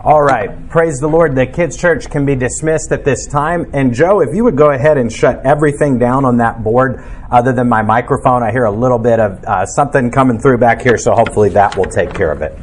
All right. Praise the Lord. The kids' church can be dismissed at this time. And Joe, if you would go ahead and shut everything down on that board other than my microphone. I hear a little bit of something coming through back here, so hopefully that will take care of it.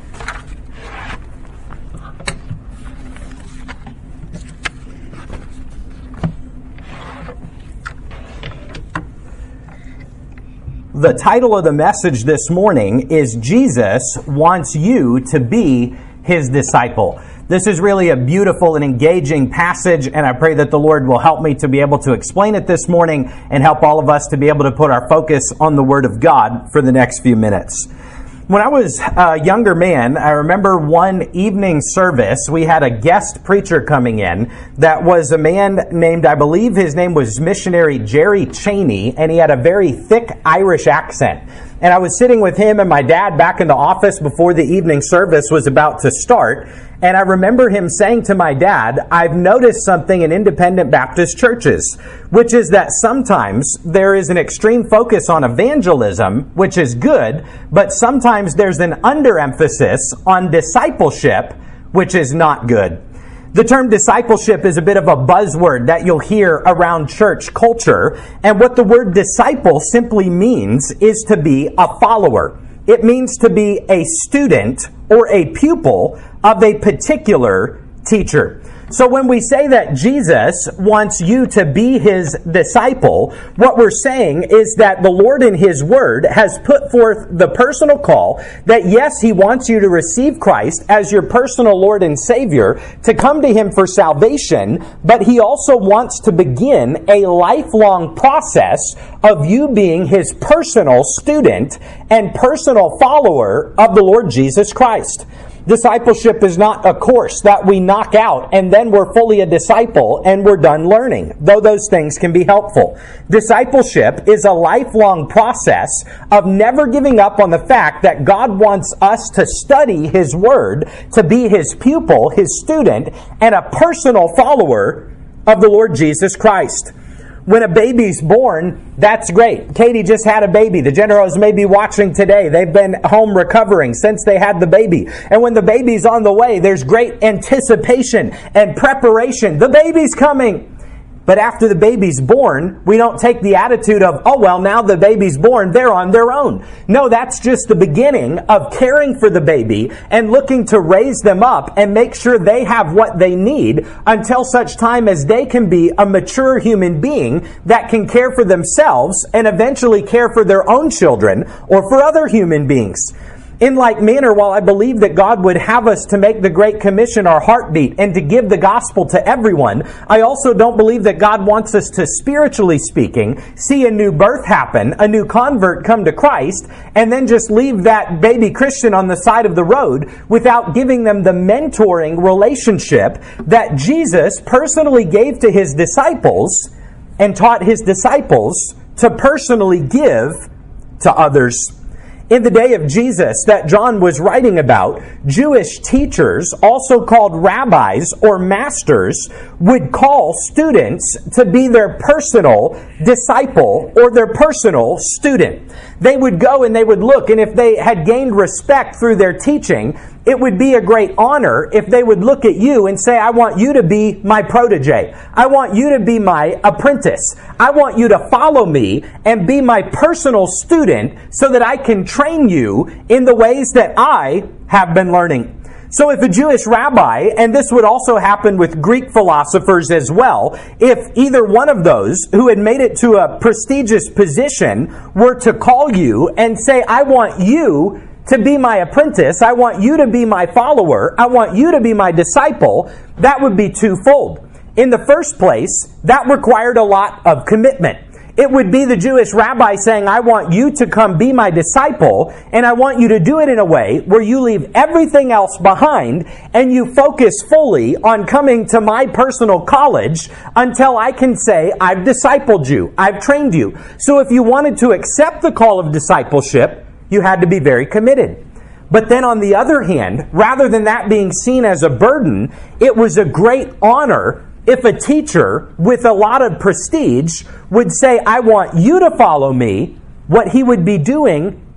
The title of the message this morning is Jesus Wants You to Be His Disciple. This is really a beautiful and engaging passage, and I pray that the Lord will help me to be able to explain it this morning and help all of us to be able to put our focus on the Word of God for the next few minutes. When I was a younger man, I remember one evening service, we had a guest preacher coming in that was a man named, I believe his name was missionary Jerry Cheney, and he had a very thick Irish accent. And I was sitting with him and my dad back in the office before the evening service was about to start. And I remember him saying to my dad, I've noticed something in independent Baptist churches, which is that sometimes there is an extreme focus on evangelism, which is good, but sometimes there's an underemphasis on discipleship, which is not good. The term discipleship is a bit of a buzzword that you'll hear around church culture, and what the word disciple simply means is to be a follower. It means to be a student or a pupil of a particular teacher. So when we say that Jesus wants you to be His disciple, what we're saying is that the Lord in His Word has put forth the personal call that yes, He wants you to receive Christ as your personal Lord and Savior, to come to Him for salvation, but He also wants to begin a lifelong process of you being His personal student and personal follower of the Lord Jesus Christ. Discipleship is not a course that we knock out and then we're fully a disciple and we're done learning, though those things can be helpful. Discipleship is a lifelong process of never giving up on the fact that God wants us to study His Word, to be His pupil, His student, and a personal follower of the Lord Jesus Christ. When a baby's born, that's great. Katie just had a baby. The Generos may be watching today. They've been home recovering since they had the baby. And when the baby's on the way, there's great anticipation and preparation. The baby's coming. But after the baby's born, we don't take the attitude of, oh, well, now the baby's born, they're on their own. No, that's just the beginning of caring for the baby and looking to raise them up and make sure they have what they need until such time as they can be a mature human being that can care for themselves and eventually care for their own children or for other human beings. In like manner, while I believe that God would have us to make the Great Commission our heartbeat and to give the gospel to everyone, I also don't believe that God wants us to, spiritually speaking, see a new birth happen, a new convert come to Christ, and then just leave that baby Christian on the side of the road without giving them the mentoring relationship that Jesus personally gave to His disciples and taught His disciples to personally give to others. In the day of Jesus that John was writing about, Jewish teachers, also called rabbis or masters, would call students to be their personal disciple or their personal student. They would go and they would look, and if they had gained respect through their teaching, it would be a great honor if they would look at you and say, I want you to be my protege. I want you to be my apprentice. I want you to follow me and be my personal student so that I can train you in the ways that I have been learning. So if a Jewish rabbi, and this would also happen with Greek philosophers as well, if either one of those who had made it to a prestigious position were to call you and say, I want you to be my apprentice, I want you to be my follower, I want you to be my disciple, that would be twofold. In the first place, that required a lot of commitment. It would be the Jewish rabbi saying, I want you to come be my disciple, and I want you to do it in a way where you leave everything else behind and you focus fully on coming to my personal college until I can say, I've discipled you, I've trained you. So if you wanted to accept the call of discipleship, you had to be very committed. But then on the other hand, rather than that being seen as a burden, it was a great honor if a teacher with a lot of prestige would say, I want you to follow me. What he would be doing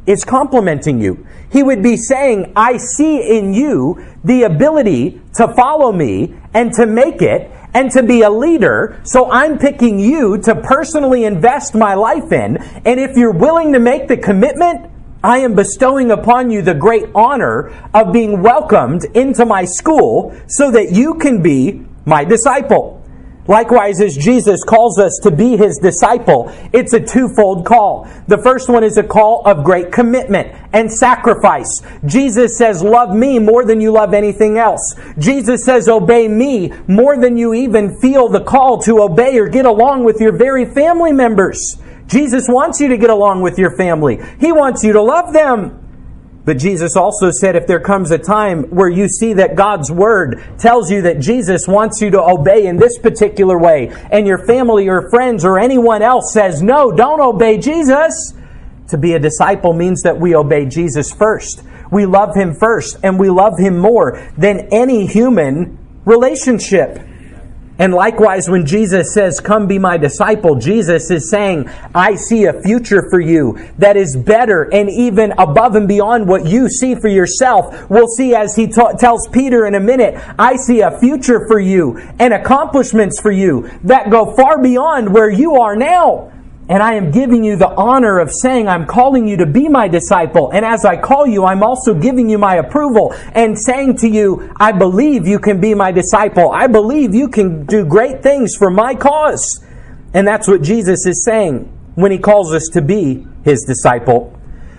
is complimenting you. He would be saying, I see in you the ability to follow me and to make it and to be a leader, so I'm picking you to personally invest my life in. And if you're willing to make the commitment, I am bestowing upon you the great honor of being welcomed into my school so that you can be my disciple. Likewise, as Jesus calls us to be His disciple, it's a twofold call. The first one is a call of great commitment and sacrifice. Jesus says, love me more than you love anything else. Jesus says, obey me more than you even feel the call to obey or get along with your very family members. Jesus wants you to get along with your family. He wants you to love them. But Jesus also said if there comes a time where you see that God's Word tells you that Jesus wants you to obey in this particular way, and your family or friends or anyone else says, no, don't obey Jesus. To be a disciple means that we obey Jesus first. We love Him first, and we love Him more than any human relationship. And likewise, when Jesus says, come be my disciple, Jesus is saying, I see a future for you that is better and even above and beyond what you see for yourself. We'll see as He tells Peter in a minute, I see a future for you and accomplishments for you that go far beyond where you are now. And I am giving you the honor of saying, I'm calling you to be my disciple. And as I call you, I'm also giving you my approval and saying to you, I believe you can be my disciple. I believe you can do great things for my cause. And that's what Jesus is saying when He calls us to be His disciple.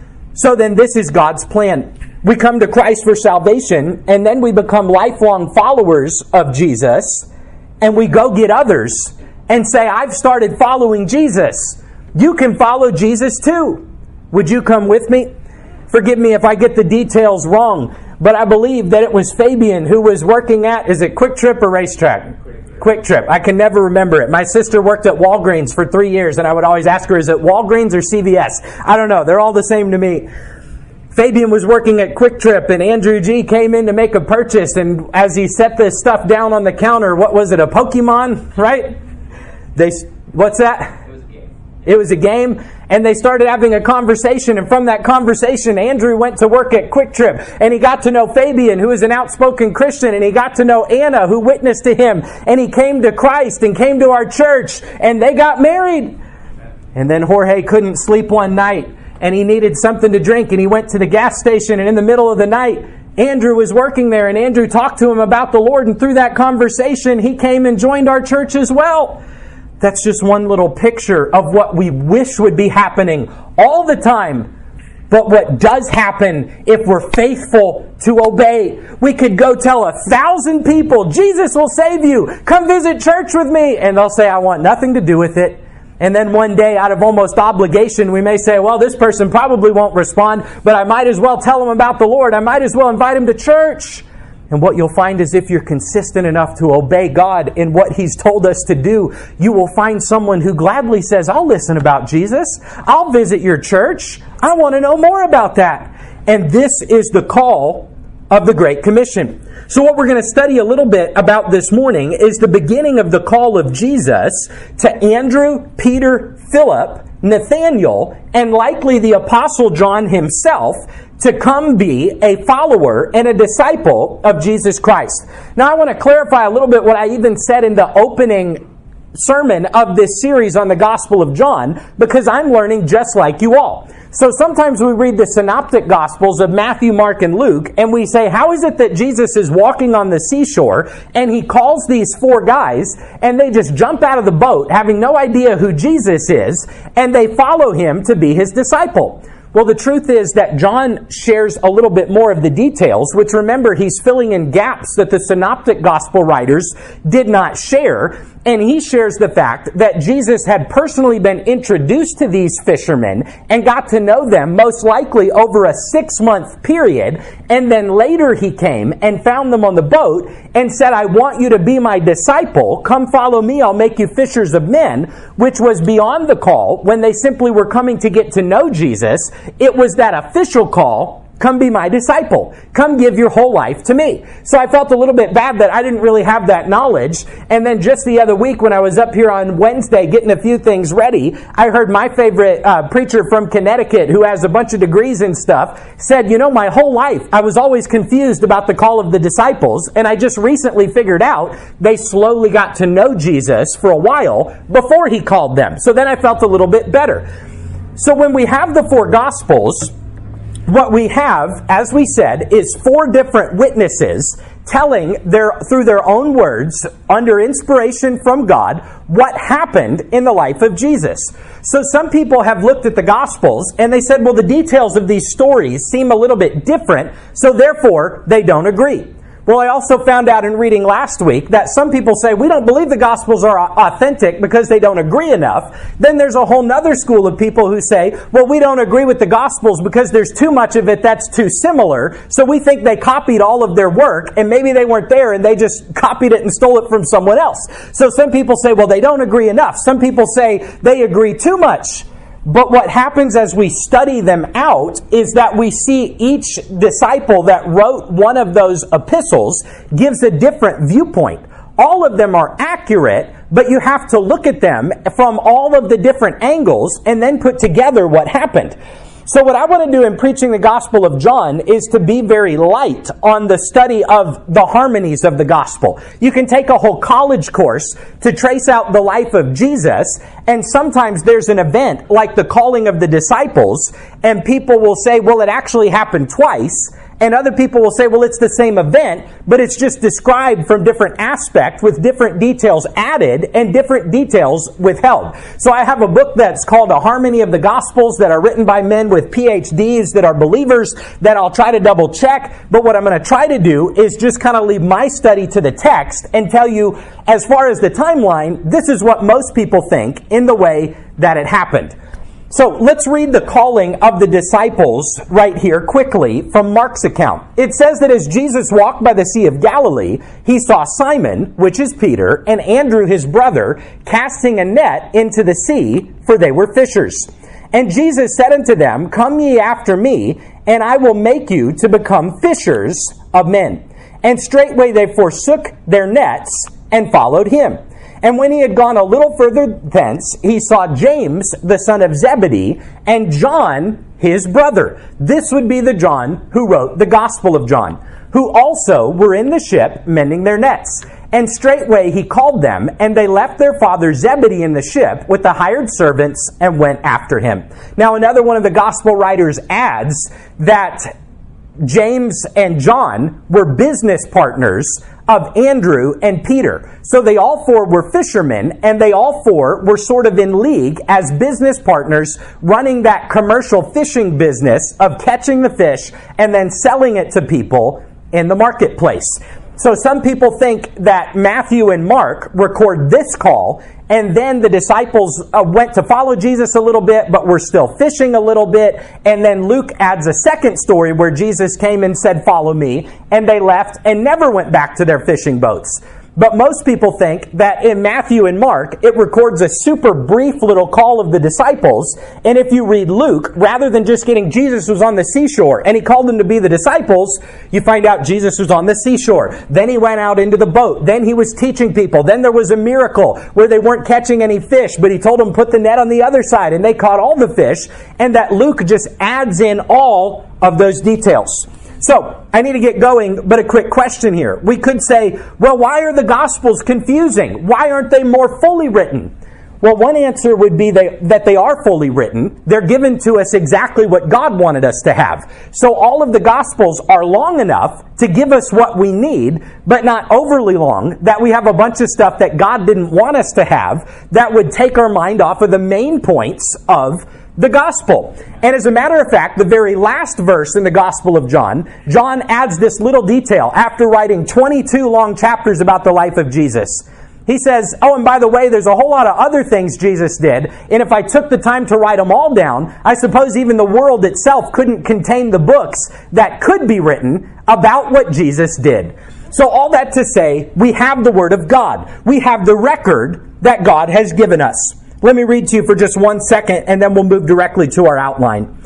So then this is God's plan. We come to Christ for salvation, and then we become lifelong followers of Jesus, and we go get others and say, I've started following Jesus. You can follow Jesus too. Would you come with me? Forgive me if I get the details wrong, but I believe that it was Fabian who was working at, is it Quick Trip or Racetrack? Quick Trip. I can never remember it. My sister worked at Walgreens for 3 years, and I would always ask her, is it Walgreens or CVS? I don't know. They're all the same to me. Fabian was working at Quick Trip, and Andrew G. came in to make a purchase, and as he set this stuff down on the counter, what was it, a Pokemon, right? What's that? It was a game, and they started having a conversation, and from that conversation, Andrew went to work at Quick Trip, and he got to know Fabian, who is an outspoken Christian, and he got to know Anna, who witnessed to him, and he came to Christ and came to our church, and they got married. And then Jorge couldn't sleep one night, and he needed something to drink, and he went to the gas station, and in the middle of the night, Andrew was working there, and Andrew talked to him about the Lord, and through that conversation, he came and joined our church as well. That's just one little picture of what we wish would be happening all the time, but what does happen if we're faithful to obey. We could go tell 1,000 people, Jesus will save you, come visit church with me, and they'll say, I want nothing to do with it. And then one day, out of almost obligation, we may say, well, this person probably won't respond, but I might as well tell them about the Lord. I might as well invite him to church. And what you'll find is if you're consistent enough to obey God in what He's told us to do, you will find someone who gladly says, I'll listen about Jesus. I'll visit your church. I want to know more about that. And this is the call of the Great Commission. So what we're going to study a little bit about this morning is the beginning of the call of Jesus to Andrew, Peter, Philip, Nathanael, and likely the Apostle John himself, to come be a follower and a disciple of Jesus Christ. Now I want to clarify a little bit what I even said in the opening sermon of this series on the Gospel of John, because I'm learning just like you all. So sometimes we read the synoptic Gospels of Matthew, Mark, and Luke, and we say, how is it that Jesus is walking on the seashore, and He calls these 4 guys, and they just jump out of the boat, having no idea who Jesus is, and they follow Him to be His disciple? Well, the truth is that John shares a little bit more of the details, which, remember, he's filling in gaps that the synoptic gospel writers did not share. And he shares the fact that Jesus had personally been introduced to these fishermen and got to know them most likely over a 6-month period. And then later he came and found them on the boat and said, I want you to be my disciple. Come follow me. I'll make you fishers of men, which was beyond the call when they simply were coming to get to know Jesus. It was that official call, come be my disciple. Come give your whole life to me. So I felt a little bit bad that I didn't really have that knowledge. And then just the other week when I was up here on Wednesday getting a few things ready, I heard my favorite preacher from Connecticut, who has a bunch of degrees and stuff, said, my whole life I was always confused about the call of the disciples, and I just recently figured out they slowly got to know Jesus for a while before he called them. So then I felt a little bit better. So when we have the four Gospels, what we have, as we said, is four different witnesses telling through their own words, under inspiration from God, what happened in the life of Jesus. So some people have looked at the Gospels and they said, well, the details of these stories seem a little bit different, so therefore they don't agree. Well, I also found out in reading last week that some people say we don't believe the Gospels are authentic because they don't agree enough. Then there's a whole nother school of people who say, well, we don't agree with the Gospels because there's too much of it that's too similar, so we think they copied all of their work, and maybe they weren't there and they just copied it and stole it from someone else. So some people say, well, they don't agree enough. Some people say they agree too much. But what happens as we study them out is that we see each disciple that wrote one of those epistles gives a different viewpoint. All of them are accurate, but you have to look at them from all of the different angles and then put together what happened. So what I want to do in preaching the Gospel of John is to be very light on the study of the harmonies of the Gospel. You can take a whole college course to trace out the life of Jesus, and sometimes there's an event like the calling of the disciples, and people will say, well, it actually happened twice. And other people will say, well, it's the same event, but it's just described from different aspects with different details added and different details withheld. So I have a book that's called A Harmony of the Gospels that are written by men with PhDs that are believers that I'll try to double check. But what I'm going to try to do is just kind of leave my study to the text and tell you, as far as the timeline, this is what most people think in the way that it happened. So let's read the calling of the disciples right here quickly from Mark's account. It says that as Jesus walked by the Sea of Galilee, he saw Simon, which is Peter, and Andrew his brother, casting a net into the sea, for they were fishers. And Jesus said unto them, Come ye after me, and I will make you to become fishers of men. And straightway they forsook their nets and followed him. And when he had gone a little further thence, he saw James, the son of Zebedee, and John, his brother. This would be the John who wrote the Gospel of John, who also were in the ship mending their nets. And straightway he called them, and they left their father Zebedee in the ship with the hired servants and went after him. Now another one of the Gospel writers adds that James and John were business partners of Andrew and Peter. So they all four were fishermen, and they all four were sort of in league as business partners running that commercial fishing business of catching the fish and then selling it to people in the marketplace. So some people think that Matthew and Mark record this call, and then the disciples went to follow Jesus a little bit, but were still fishing a little bit. And then Luke adds a second story where Jesus came and said, Follow me. And they left and never went back to their fishing boats. But most people think that in Matthew and Mark, it records a super brief little call of the disciples. And if you read Luke, rather than just getting Jesus was on the seashore and he called them to be the disciples, you find out Jesus was on the seashore. Then he went out into the boat. Then he was teaching people. Then there was a miracle where they weren't catching any fish, but he told them put the net on the other side and they caught all the fish. And that Luke just adds in all of those details. So, I need to get going, but a quick question here. We could say, well, why are the Gospels confusing? Why aren't they more fully written? Well, one answer would be that they are fully written. They're given to us exactly what God wanted us to have. So all of the Gospels are long enough to give us what we need, but not overly long, that we have a bunch of stuff that God didn't want us to have that would take our mind off of the main points of the Gospel. And as a matter of fact, the very last verse in the Gospel of John, John adds this little detail after writing 22 long chapters about the life of Jesus. He says, oh, and by the way, there's a whole lot of other things Jesus did, and if I took the time to write them all down, I suppose even the world itself couldn't contain the books that could be written about what Jesus did. So all that to say, we have the Word of God. We have the record that God has given us. Let me read to you for just 1 second, and then we'll move directly to our outline.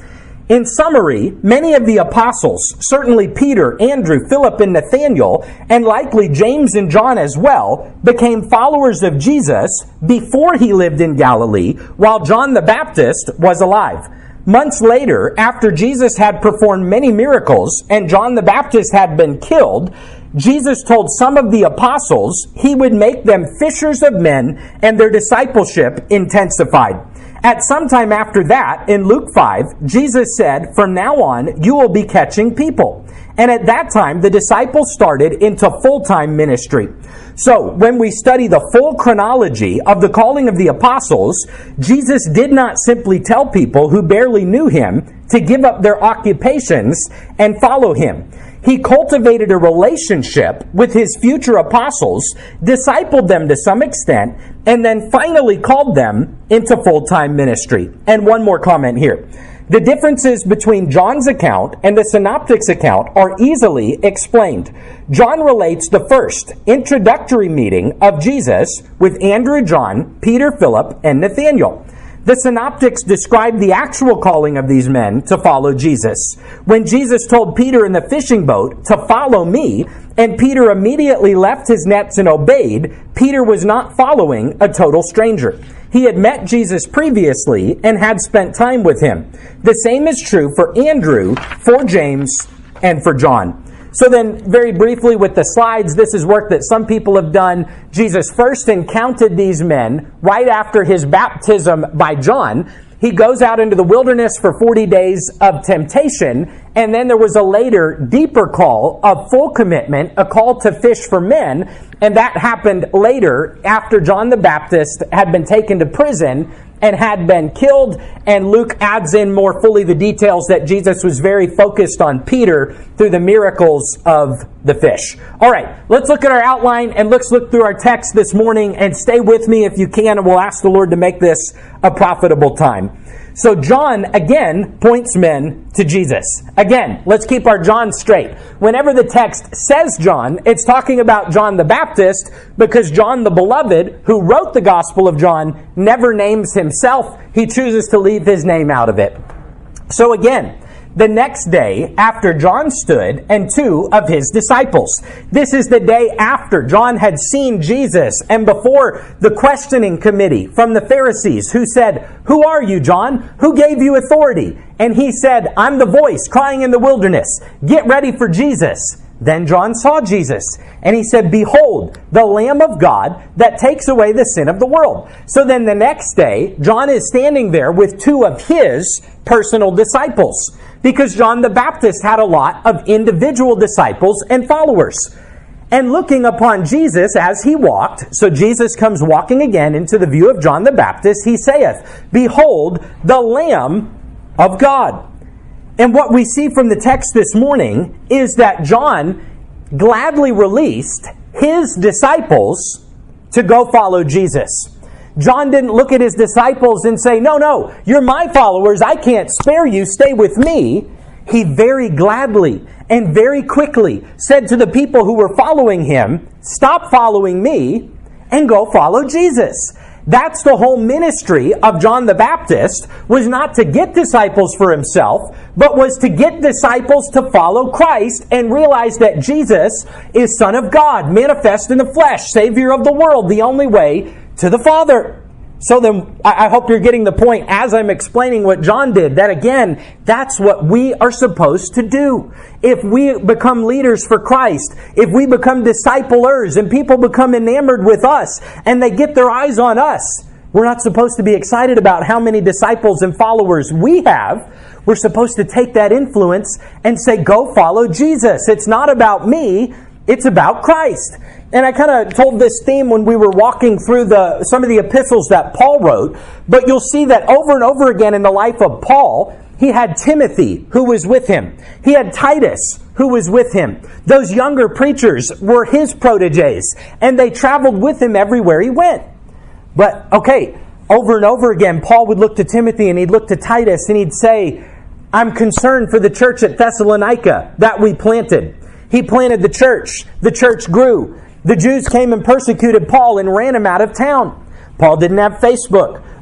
In summary, many of the apostles, certainly Peter, Andrew, Philip, and Nathanael, and likely James and John as well, became followers of Jesus before he lived in Galilee, while John the Baptist was alive. Months later, after Jesus had performed many miracles and John the Baptist had been killed, Jesus told some of the apostles he would make them fishers of men, and their discipleship intensified. At some time after that, in Luke 5, Jesus said, "From now on, you will be catching people." And at that time, the disciples started into full-time ministry. So, when we study the full chronology of the calling of the apostles, Jesus did not simply tell people who barely knew him to give up their occupations and follow him. He cultivated a relationship with his future apostles, discipled them to some extent, and then finally called them into full-time ministry. And one more comment here. The differences between John's account and the Synoptics' account are easily explained. John relates the first introductory meeting of Jesus with Andrew, John, Peter, Philip, and Nathanael. The Synoptics describe the actual calling of these men to follow Jesus. When Jesus told Peter in the fishing boat to follow me, and Peter immediately left his nets and obeyed, Peter was not following a total stranger. He had met Jesus previously and had spent time with him. The same is true for Andrew, for James, and for John. So then, very briefly with the slides, this is work that some people have done. Jesus first encountered these men right after his baptism by John. He goes out into the wilderness for 40 days of temptation, and then there was a later, deeper call of full commitment, a call to fish for men, and that happened later after John the Baptist had been taken to prison and had been killed, and Luke adds in more fully the details that Jesus was very focused on Peter through the miracles of the fish. All right, let's look at our outline and let's look through our text this morning, and stay with me if you can, and we'll ask the Lord to make this a profitable time. So John, again, points men to Jesus. Again, let's keep our John straight. Whenever the text says John, it's talking about John the Baptist, because John the Beloved, who wrote the Gospel of John, never names himself. He chooses to leave his name out of it. So again, the next day after John stood and two of his disciples. This is the day after John had seen Jesus and before the questioning committee from the Pharisees who said, "Who are you, John? Who gave you authority?" And he said, "I'm the voice crying in the wilderness. Get ready for Jesus." Then John saw Jesus, and he said, "Behold, the Lamb of God that takes away the sin of the world." So then the next day, John is standing there with two of his personal disciples, because John the Baptist had a lot of individual disciples and followers. And looking upon Jesus as he walked, so Jesus comes walking again into the view of John the Baptist, he saith, "Behold, the Lamb of God." And what we see from the text this morning is that John gladly released his disciples to go follow Jesus. John didn't look at his disciples and say, no, you're my followers. I can't spare you. Stay with me. He very gladly and very quickly said to the people who were following him, stop following me and go follow Jesus. That's the whole ministry of John the Baptist, was not to get disciples for himself, but was to get disciples to follow Christ and realize that Jesus is Son of God, manifest in the flesh, Savior of the world, the only way to the Father. So then, I hope you're getting the point as I'm explaining what John did, that again, that's what we are supposed to do. If we become leaders for Christ, if we become disciplers and people become enamored with us and they get their eyes on us, we're not supposed to be excited about how many disciples and followers we have. We're supposed to take that influence and say, go follow Jesus. It's not about me, it's about Christ. And I kind of told this theme when we were walking through some of the epistles that Paul wrote, but you'll see that over and over again in the life of Paul, he had Timothy who was with him. He had Titus who was with him. Those younger preachers were his proteges, and they traveled with him everywhere he went. But, okay, over and over again, Paul would look to Timothy and he'd look to Titus and he'd say, I'm concerned for the church at Thessalonica that we planted. He planted the church grew. The Jews came and persecuted Paul and ran him out of town. Paul didn't have Facebook.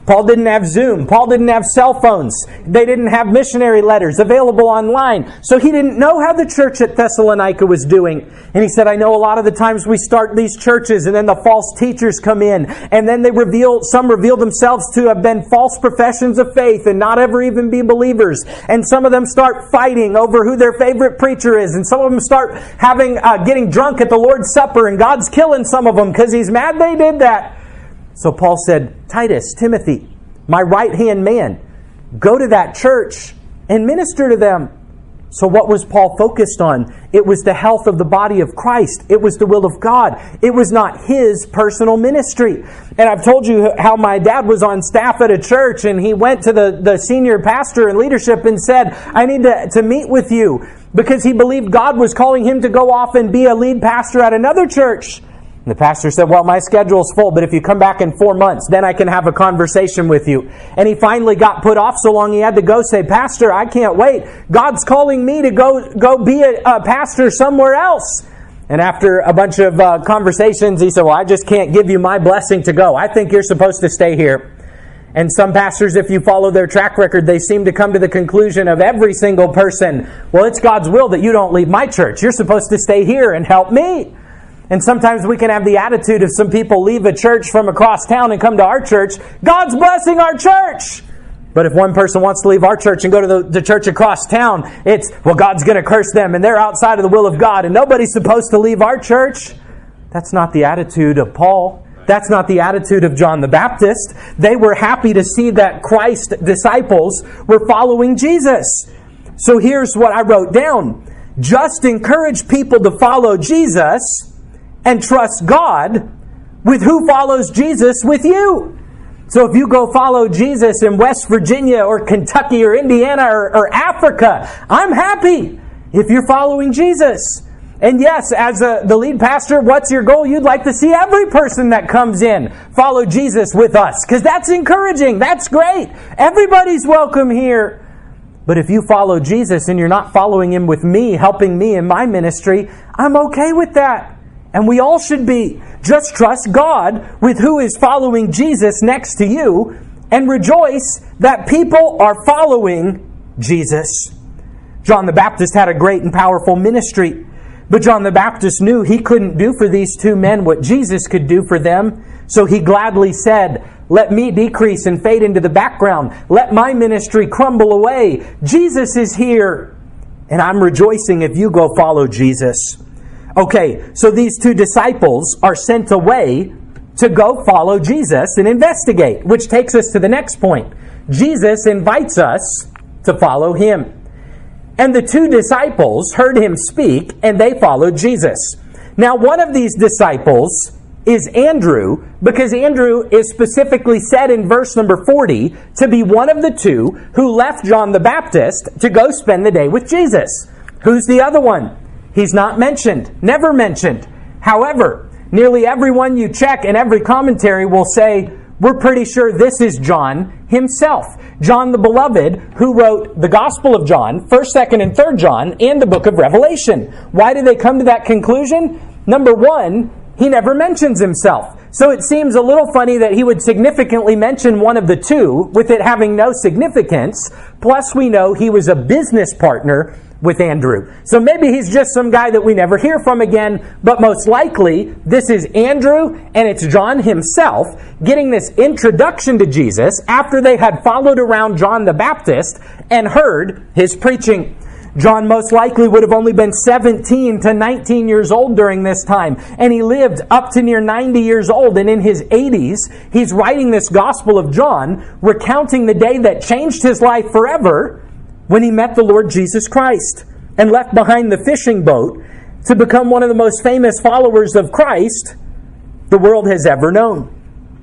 Paul didn't have Zoom. Paul didn't have cell phones. They didn't have missionary letters available online. So he didn't know how the church at Thessalonica was doing. And he said, I know a lot of the times we start these churches and then the false teachers come in and then some reveal themselves to have been false professions of faith and not ever even be believers. And some of them start fighting over who their favorite preacher is. And some of them start getting drunk at the Lord's Supper, and God's killing some of them because He's mad they did that. So Paul said, Titus, Timothy, my right-hand man, go to that church and minister to them. So what was Paul focused on? It was the health of the body of Christ. It was the will of God. It was not his personal ministry. And I've told you how my dad was on staff at a church, and he went to the senior pastor and leadership and said, I need to meet with you, because he believed God was calling him to go off and be a lead pastor at another church. And the pastor said, well, my schedule's full, but if you come back in 4 months, then I can have a conversation with you. And he finally got put off so long he had to go say, Pastor, I can't wait. God's calling me to go be a pastor somewhere else. And after a bunch of conversations, he said, well, I just can't give you my blessing to go. I think you're supposed to stay here. And some pastors, if you follow their track record, they seem to come to the conclusion of every single person, well, it's God's will that you don't leave my church. You're supposed to stay here and help me. And sometimes we can have the attitude of some people leave a church from across town and come to our church. God's blessing our church. But if one person wants to leave our church and go to the church across town, it's, well, God's going to curse them and they're outside of the will of God and nobody's supposed to leave our church. That's not the attitude of Paul. That's not the attitude of John the Baptist. They were happy to see that Christ's disciples were following Jesus. So here's what I wrote down. Just encourage people to follow Jesus and trust God with who follows Jesus with you. So if you go follow Jesus in West Virginia or Kentucky or Indiana or Africa, I'm happy if you're following Jesus. And yes, as the lead pastor, what's your goal? You'd like to see every person that comes in follow Jesus with us, because that's encouraging. That's great. Everybody's welcome here. But if you follow Jesus and you're not following Him with me, helping me in my ministry, I'm okay with that. And we all should be. Just trust God with who is following Jesus next to you and rejoice that people are following Jesus. John the Baptist had a great and powerful ministry, but John the Baptist knew he couldn't do for these two men what Jesus could do for them. So he gladly said, let me decrease and fade into the background. Let my ministry crumble away. Jesus is here, and I'm rejoicing if you go follow Jesus. Okay, so these two disciples are sent away to go follow Jesus and investigate, which takes us to the next point. Jesus invites us to follow Him. And the two disciples heard Him speak, and they followed Jesus. Now, one of these disciples is Andrew, because Andrew is specifically said in verse number 40 to be one of the two who left John the Baptist to go spend the day with Jesus. Who's the other one? He's not mentioned, never mentioned. However, nearly everyone you check and every commentary will say, we're pretty sure this is John himself. John the Beloved, who wrote the Gospel of John, 1st, 2nd, and 3rd John, and the book of Revelation. Why did they come to that conclusion? Number one, he never mentions himself. So it seems a little funny that he would significantly mention one of the two, with it having no significance. Plus, we know he was a business partner with Andrew. So maybe he's just some guy that we never hear from again, but most likely this is Andrew and it's John himself getting this introduction to Jesus after they had followed around John the Baptist and heard his preaching. John most likely would have only been 17 to 19 years old during this time, and he lived up to near 90 years old, and in his 80s, he's writing this Gospel of John, recounting the day that changed his life forever when he met the Lord Jesus Christ and left behind the fishing boat to become one of the most famous followers of Christ the world has ever known.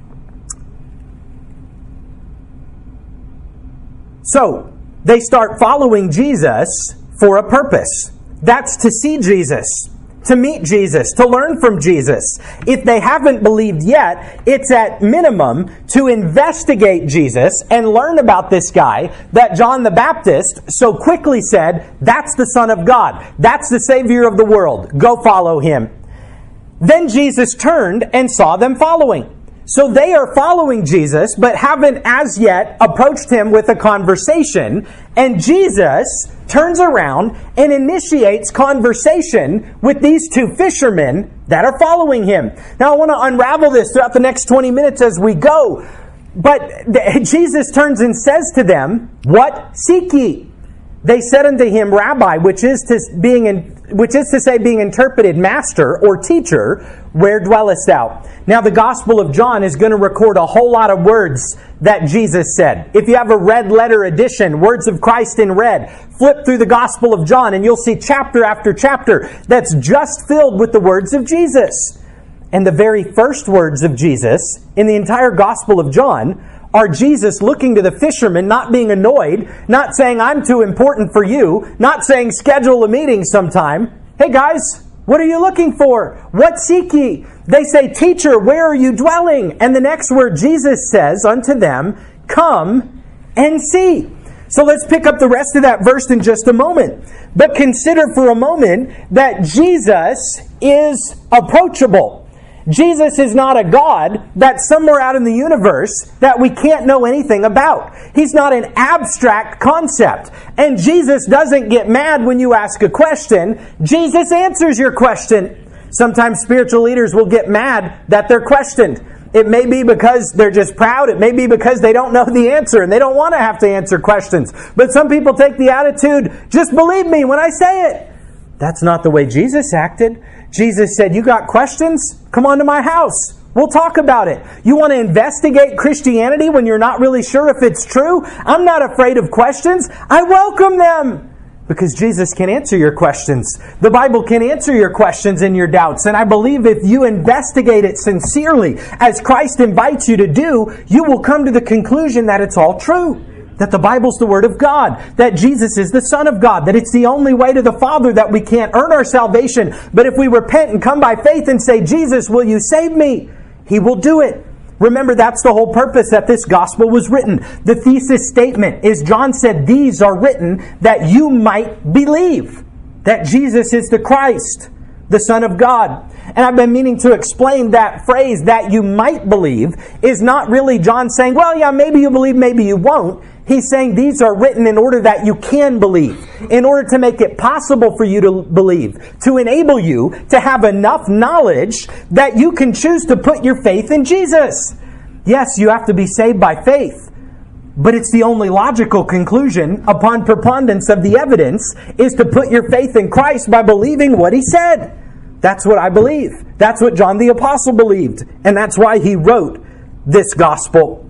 So, they start following Jesus for a purpose. That's to see Jesus, to meet Jesus, to learn from Jesus. If they haven't believed yet, it's at minimum to investigate Jesus and learn about this guy that John the Baptist so quickly said, that's the Son of God. That's the Savior of the world. Go follow Him. Then Jesus turned and saw them following. So they are following Jesus, but haven't as yet approached him with a conversation. And Jesus turns around and initiates conversation with these two fishermen that are following him. Now I want to unravel this throughout the next 20 minutes as we go. But Jesus turns and says to them, "What seek ye?" They said unto him, "Rabbi," which is to say, being interpreted, "Master," or "Teacher, where dwellest thou?" Now, the Gospel of John is going to record a whole lot of words that Jesus said. If you have a red letter edition, Words of Christ in red, flip through the Gospel of John and you'll see chapter after chapter that's just filled with the words of Jesus. And the very first words of Jesus in the entire Gospel of John are Jesus looking to the fishermen, not being annoyed, not saying, "I'm too important for you," not saying, "Schedule a meeting sometime." "Hey guys, what are you looking for? What seek ye?" They say, "Teacher, where are you dwelling?" And the next word Jesus says unto them, "Come and see." So let's pick up the rest of that verse in just a moment. But consider for a moment that Jesus is approachable. Jesus is not a God that's somewhere out in the universe that we can't know anything about. He's not an abstract concept. And Jesus doesn't get mad when you ask a question. Jesus answers your question. Sometimes spiritual leaders will get mad that they're questioned. It may be because they're just proud. It may be because they don't know the answer and they don't want to have to answer questions. But some people take the attitude, "Just believe me when I say it." That's not the way Jesus acted. Jesus said, "You got questions? Come on to my house. We'll talk about it. You want to investigate Christianity when you're not really sure if it's true? I'm not afraid of questions. I welcome them." Because Jesus can answer your questions. The Bible can answer your questions and your doubts. And I believe if you investigate it sincerely, as Christ invites you to do, you will come to the conclusion that it's all true. That the Bible's the Word of God. That Jesus is the Son of God. That it's the only way to the Father. That we can't earn our salvation. But if we repent and come by faith and say, "Jesus, will you save me?" He will do it. Remember, that's the whole purpose that this gospel was written. The thesis statement is John said, "These are written that you might believe that Jesus is the Christ, the Son of God." And I've been meaning to explain that phrase, "that you might believe," is not really John saying, "Well, yeah, maybe you believe, maybe you won't." He's saying these are written in order that you can believe, in order to make it possible for you to believe, to enable you to have enough knowledge that you can choose to put your faith in Jesus. Yes, you have to be saved by faith, but it's the only logical conclusion upon preponderance of the evidence is to put your faith in Christ by believing what He said. That's what I believe. That's what John the Apostle believed, and that's why he wrote this gospel.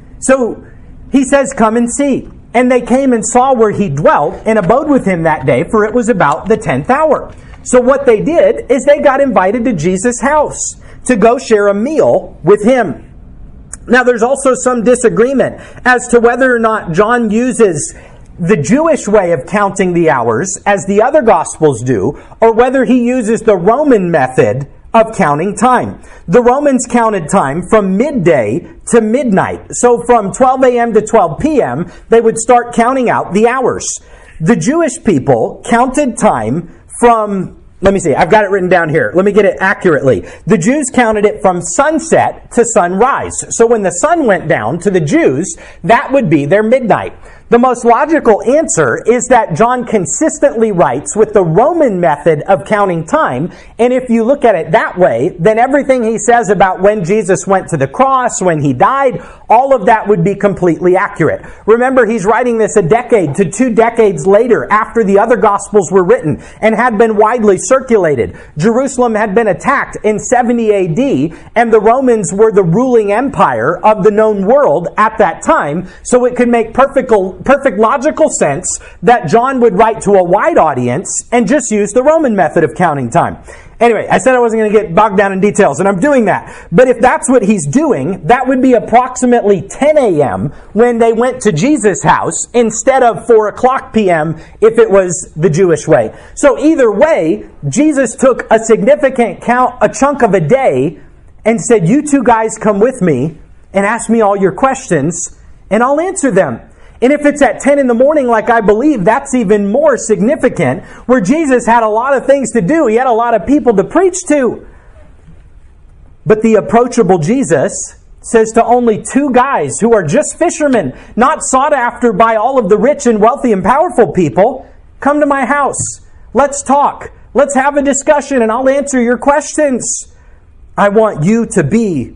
So, he says, "Come and see." And they came and saw where he dwelt and abode with him that day, for it was about the 10th hour. So what they did is they got invited to Jesus' house to go share a meal with him. Now there's also some disagreement as to whether or not John uses the Jewish way of counting the hours, as the other Gospels do, or whether he uses the Roman method of counting time. The Romans counted time from midday to midnight. So from 12 a.m. to 12 p.m., they would start counting out the hours. The Jewish people counted time from, let me see, I've got it written down here. Let me get it accurately. The Jews counted it from sunset to sunrise. So when the sun went down to the Jews, that would be their midnight. The most logical answer is that John consistently writes with the Roman method of counting time, and if you look at it that way, then everything he says about when Jesus went to the cross, when he died, all of that would be completely accurate. Remember, he's writing this a decade to 2 decades later after the other Gospels were written and had been widely circulated. Jerusalem had been attacked in 70 AD, and the Romans were the ruling empire of the known world at that time, so it could make perfect logical sense that John would write to a wide audience and just use the Roman method of counting time. Anyway, I said I wasn't going to get bogged down in details, and I'm doing that. But if that's what he's doing, that would be approximately 10 a.m. when they went to Jesus' house instead of 4 o'clock p.m. if it was the Jewish way. So either way, Jesus took a significant a chunk of a day and said, "You two guys come with me and ask me all your questions, and I'll answer them." And if it's at 10 in the morning, like I believe, that's even more significant, where Jesus had a lot of things to do. He had a lot of people to preach to. But the approachable Jesus says to only two guys who are just fishermen, not sought after by all of the rich and wealthy and powerful people, come to my house. Let's talk. Let's have a discussion and I'll answer your questions. I want you to be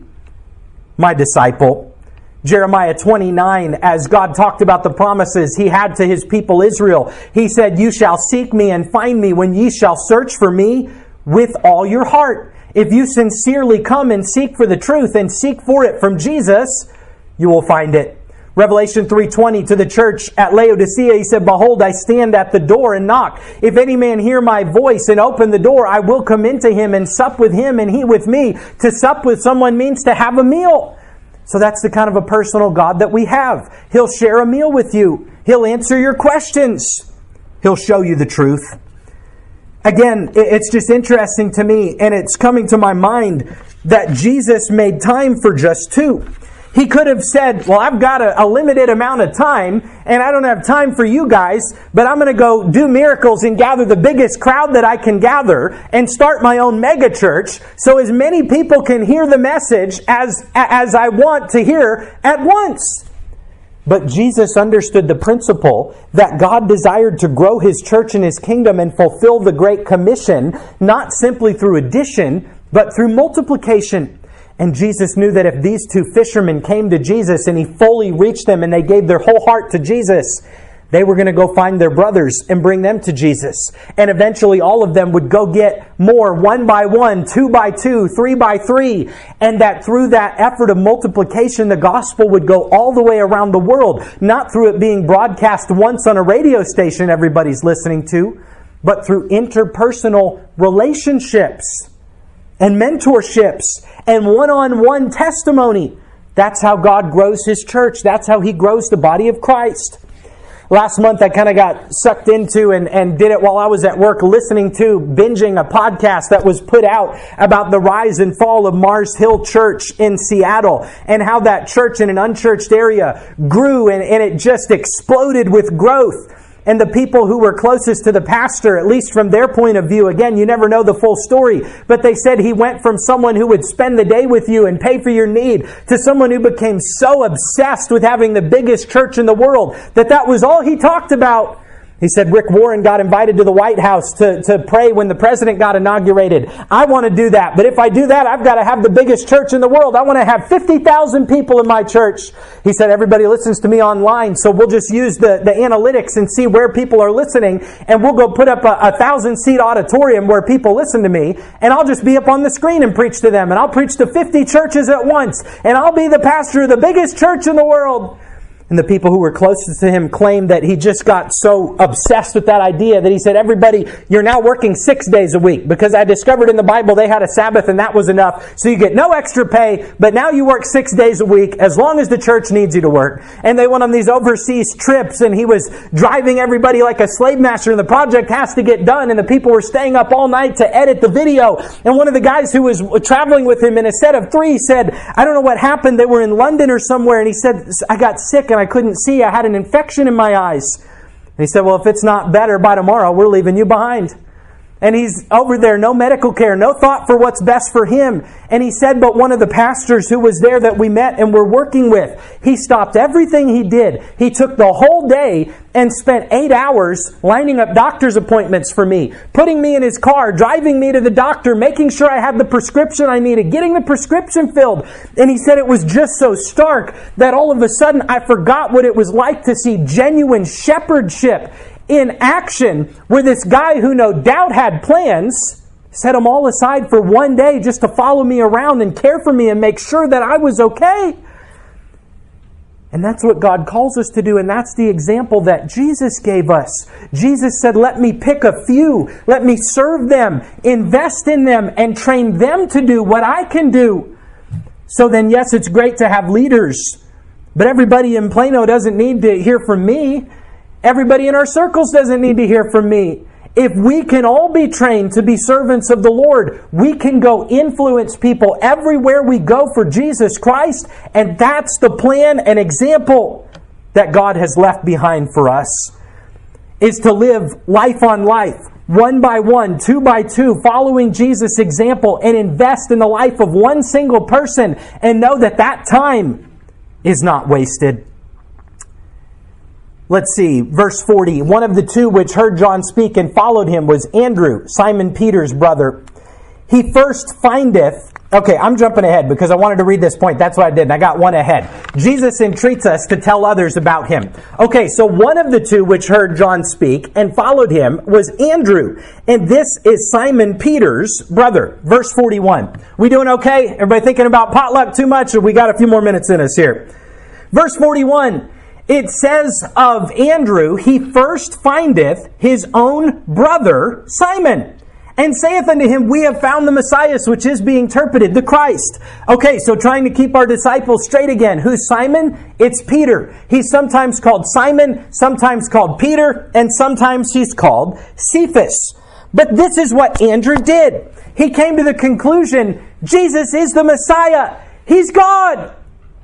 my disciple. Jeremiah 29, as God talked about the promises He had to His people Israel, He said, you shall seek me and find me when ye shall search for me with all your heart. If you sincerely come and seek for the truth and seek for it from Jesus, you will find it. Revelation 3:20 to the church at Laodicea, He said, behold, I stand at the door and knock. If any man hear my voice and open the door, I will come into him and sup with him and he with me. To sup with someone means to have a meal. So that's the kind of a personal God that we have. He'll share a meal with you. He'll answer your questions. He'll show you the truth. Again, it's just interesting to me, and it's coming to my mind that Jesus made time for just two. He could have said, well, I've got a limited amount of time, and I don't have time for you guys, but I'm going to go do miracles and gather the biggest crowd that I can gather and start my own mega church so as many people can hear the message as I want to hear at once. But Jesus understood the principle that God desired to grow His church and His kingdom and fulfill the Great Commission, not simply through addition, but through multiplication. And Jesus knew that if these two fishermen came to Jesus and He fully reached them and they gave their whole heart to Jesus, they were going to go find their brothers and bring them to Jesus. And eventually all of them would go get more, 1 by 1, 2 by 2, 3 by 3. And that through that effort of multiplication, the gospel would go all the way around the world. Not through it being broadcast once on a radio station everybody's listening to, but through interpersonal relationships and mentorships and one-on-one testimony. That's how God grows His church. That's how He grows the body of Christ. Last month, I kind of got sucked into and did it while I was at work, binging a podcast that was put out about the rise and fall of Mars Hill Church in Seattle and how that church in an unchurched area grew and it just exploded with growth. And the people who were closest to the pastor, at least from their point of view, again, you never know the full story, but they said he went from someone who would spend the day with you and pay for your need to someone who became so obsessed with having the biggest church in the world that was all he talked about. He said Rick Warren got invited to the White House to pray when the president got inaugurated. I want to do that, but if I do that, I've got to have the biggest church in the world. I want to have 50,000 people in my church. He said everybody listens to me online, so we'll just use the analytics and see where people are listening, and we'll go put up a 1,000-seat auditorium where people listen to me, and I'll just be up on the screen and preach to them, and I'll preach to 50 churches at once, and I'll be the pastor of the biggest church in the world. And the people who were closest to him claimed that he just got so obsessed with that idea that he said, everybody, you're now working 6 days a week because I discovered in the Bible they had a Sabbath and that was enough. So you get no extra pay, but now you work 6 days a week as long as the church needs you to work. And they went on these overseas trips and he was driving everybody like a slave master and the project has to get done and the people were staying up all night to edit the video. And one of the guys who was traveling with him in a set of 3 said, I don't know what happened. They were in London or somewhere and he said, I got sick and I couldn't see. I had an infection in my eyes. And he said, well, if it's not better by tomorrow, we're leaving you behind. And he's over there, no medical care, no thought for what's best for him. And he said, but one of the pastors who was there that we met and were working with, he stopped everything he did. He took the whole day and spent 8 hours lining up doctor's appointments for me, putting me in his car, driving me to the doctor, making sure I had the prescription I needed, getting the prescription filled. And he said it was just so stark that all of a sudden I forgot what it was like to see genuine shepherdship in action, where this guy who no doubt had plans set them all aside for one day just to follow me around and care for me and make sure that I was okay. And that's what God calls us to do, and that's the example that Jesus gave us. Jesus said, let me pick a few, let me serve them, invest in them, and train them to do what I can do. So then, yes, it's great to have leaders, but everybody in Plano doesn't need to hear from me. Everybody in our circles doesn't need to hear from me. If we can all be trained to be servants of the Lord, we can go influence people everywhere we go for Jesus Christ. And that's the plan and example that God has left behind for us, is to live life on life, one by one, two by two, following Jesus' example, and invest in the life of one single person and know that that time is not wasted. Let's see, verse 40. One of the two which heard John speak and followed him was Andrew, Simon Peter's brother. He first findeth... Okay, I'm jumping ahead because I wanted to read this point. That's what I did, and I got one ahead. Jesus entreats us to tell others about him. Okay, so one of the two which heard John speak and followed him was Andrew, and this is Simon Peter's brother. Verse 41. We doing okay? Everybody thinking about potluck too much, or we got a few more minutes in us here? Verse 41. It says of Andrew, he first findeth his own brother Simon, and saith unto him, we have found the Messiah, which is being interpreted, the Christ. Okay, so trying to keep our disciples straight again. Who's Simon? It's Peter. He's sometimes called Simon, sometimes called Peter, and sometimes he's called Cephas. But this is what Andrew did. He came to the conclusion, Jesus is the Messiah. He's God.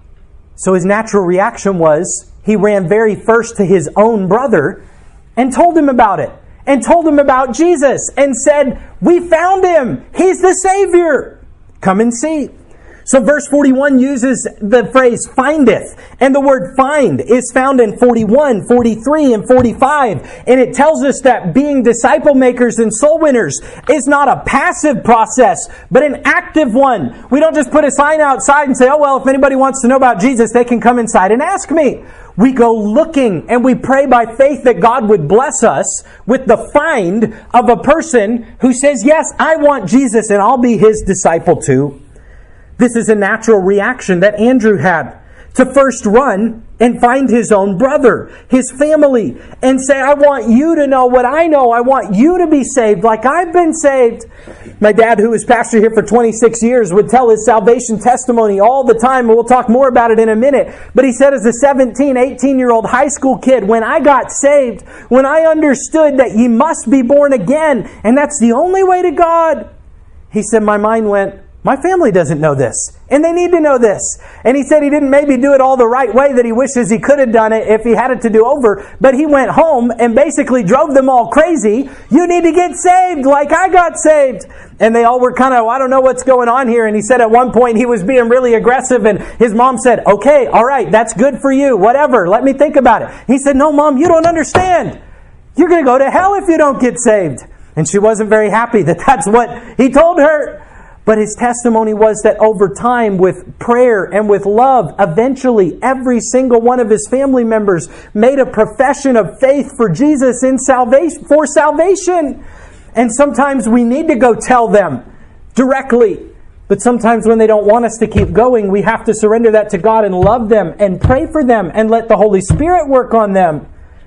So his natural reaction was, he ran very first to his own brother and told him about it. And told him about Jesus and said, we found him. He's the Savior. Come and see. So verse 41 uses the phrase findeth. And the word find is found in 41, 43, and 45. And it tells us that being disciple makers and soul winners is not a passive process, but an active one. We don't just put a sign outside and say, oh, well, if anybody wants to know about Jesus, they can come inside and ask me. We go looking and we pray by faith that God would bless us with the find of a person who says, yes, I want Jesus and I'll be his disciple too. This is a natural reaction that Andrew had, to first run and find his own brother, his family, and say, I want you to know what I know. I want you to be saved like I've been saved. My dad, who was pastor here for 26 years, would tell his salvation testimony all the time, and we'll talk more about it in a minute. But he said, as a 17, 18-year-old high school kid, when I got saved, when I understood that ye must be born again, and that's the only way to God, he said, my mind went, my family doesn't know this, and they need to know this. And he said he didn't maybe do it all the right way that he wishes he could have done it if he had it to do over, but he went home and basically drove them all crazy. You need to get saved like I got saved. And they all were kind of, I don't know what's going on here. And he said at one point he was being really aggressive, and his mom said, okay, all right, that's good for you, whatever, let me think about it. He said, no, Mom, you don't understand. You're going to go to hell if you don't get saved. And she wasn't very happy that that's what he told her. But his testimony was that over time, with prayer and with love, eventually every single one of his family members made a profession of faith for Jesus in salvation, for salvation. And sometimes we need to go tell them directly. But sometimes when they don't want us to keep going, we have to surrender that to God and love them and pray for them and let the Holy Spirit work on them.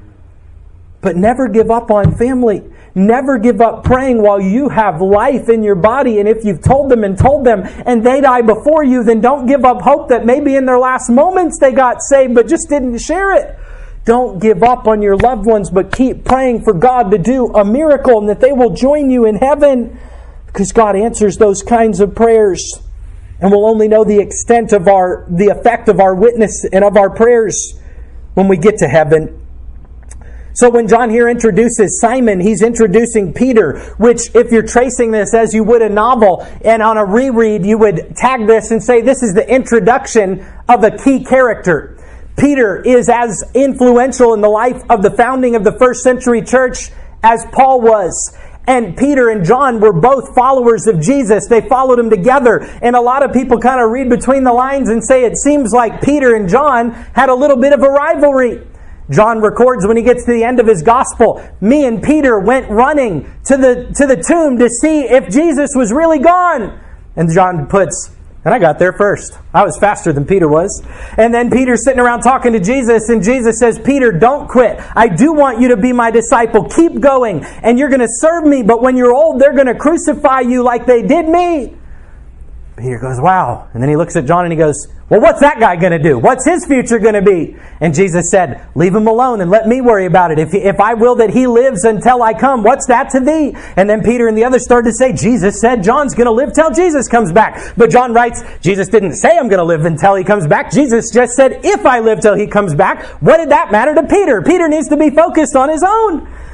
But never give up on family. Never give up praying while you have life in your body. And if you've told them and they die before you, then don't give up hope that maybe in their last moments they got saved but just didn't share it. Don't give up on your loved ones, but keep praying for God to do a miracle and that they will join you in heaven, because God answers those kinds of prayers. And we'll only know the extent of the effect of our witness and of our prayers when we get to heaven. So when John here introduces Simon, he's introducing Peter, which if you're tracing this as you would a novel, and on a reread you would tag this and say this is the introduction of a key character. Peter is as influential in the life of the founding of the first century church as Paul was. And Peter and John were both followers of Jesus. They followed him together. And a lot of people kind of read between the lines and say it seems like Peter and John had a little bit of a rivalry. John records when he gets to the end of his gospel, me and Peter went running to the tomb to see if Jesus was really gone. And John puts, and I got there first. I was faster than Peter was. And then Peter's sitting around talking to Jesus, and Jesus says, Peter, don't quit. I do want you to be my disciple. Keep going, and you're going to serve me, but when you're old, they're going to crucify you like they did me. Peter goes, wow. And then he looks at John and he goes, well, what's that guy going to do? What's his future going to be? And Jesus said, leave him alone and let me worry about it. If I will that he lives until I come, what's that to thee? And then Peter and the others started to say, Jesus said John's going to live till Jesus comes back. But John writes, Jesus didn't say I'm going to live until he comes back. Jesus just said, if I live till he comes back. What did that matter to Peter? Peter needs to be focused on his own.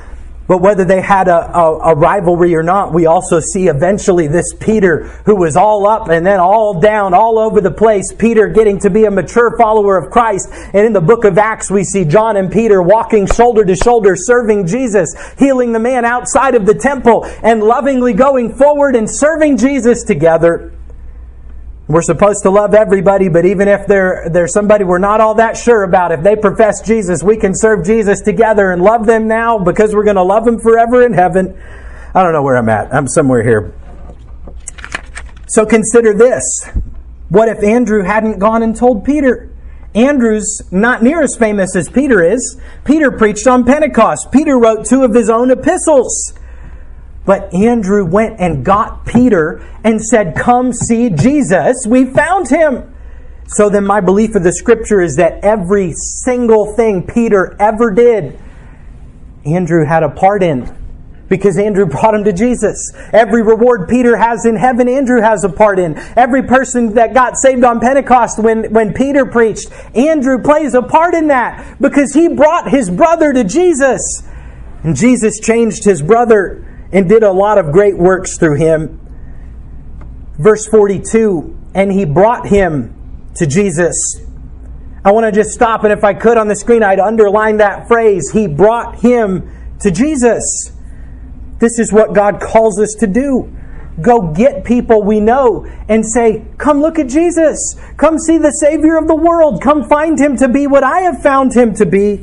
But whether they had a rivalry or not, we also see eventually this Peter, who was all up and then all down, all over the place. Peter getting to be a mature follower of Christ. And in the book of Acts, we see John and Peter walking shoulder to shoulder, serving Jesus, healing the man outside of the temple, and lovingly going forward and serving Jesus together. We're supposed to love everybody, but even if they're somebody we're not all that sure about, if they profess Jesus, we can serve Jesus together and love them now because we're going to love them forever in heaven. I don't know where I'm at. I'm somewhere here. So consider this. What if Andrew hadn't gone and told Peter? Andrew's not near as famous as Peter is. Peter preached on Pentecost. Peter wrote 2 of his own epistles. But Andrew went and got Peter and said, "Come see Jesus. We found him." So then my belief of the Scripture is that every single thing Peter ever did, Andrew had a part in. Because Andrew brought him to Jesus. Every reward Peter has in heaven, Andrew has a part in. Every person that got saved on Pentecost when Peter preached, Andrew plays a part in that. Because he brought his brother to Jesus. And Jesus changed his brother and did a lot of great works through him. Verse 42, and he brought him to Jesus. I want to just stop, and if I could on the screen, I'd underline that phrase. He brought him to Jesus. This is what God calls us to do. Go get people we know and say, "Come look at Jesus. Come see the Savior of the world. Come find him to be what I have found him to be."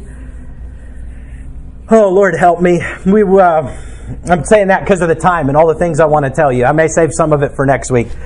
Oh, Lord, help me. I'm saying that because of the time and all the things I want to tell you. I may save some of it for next week.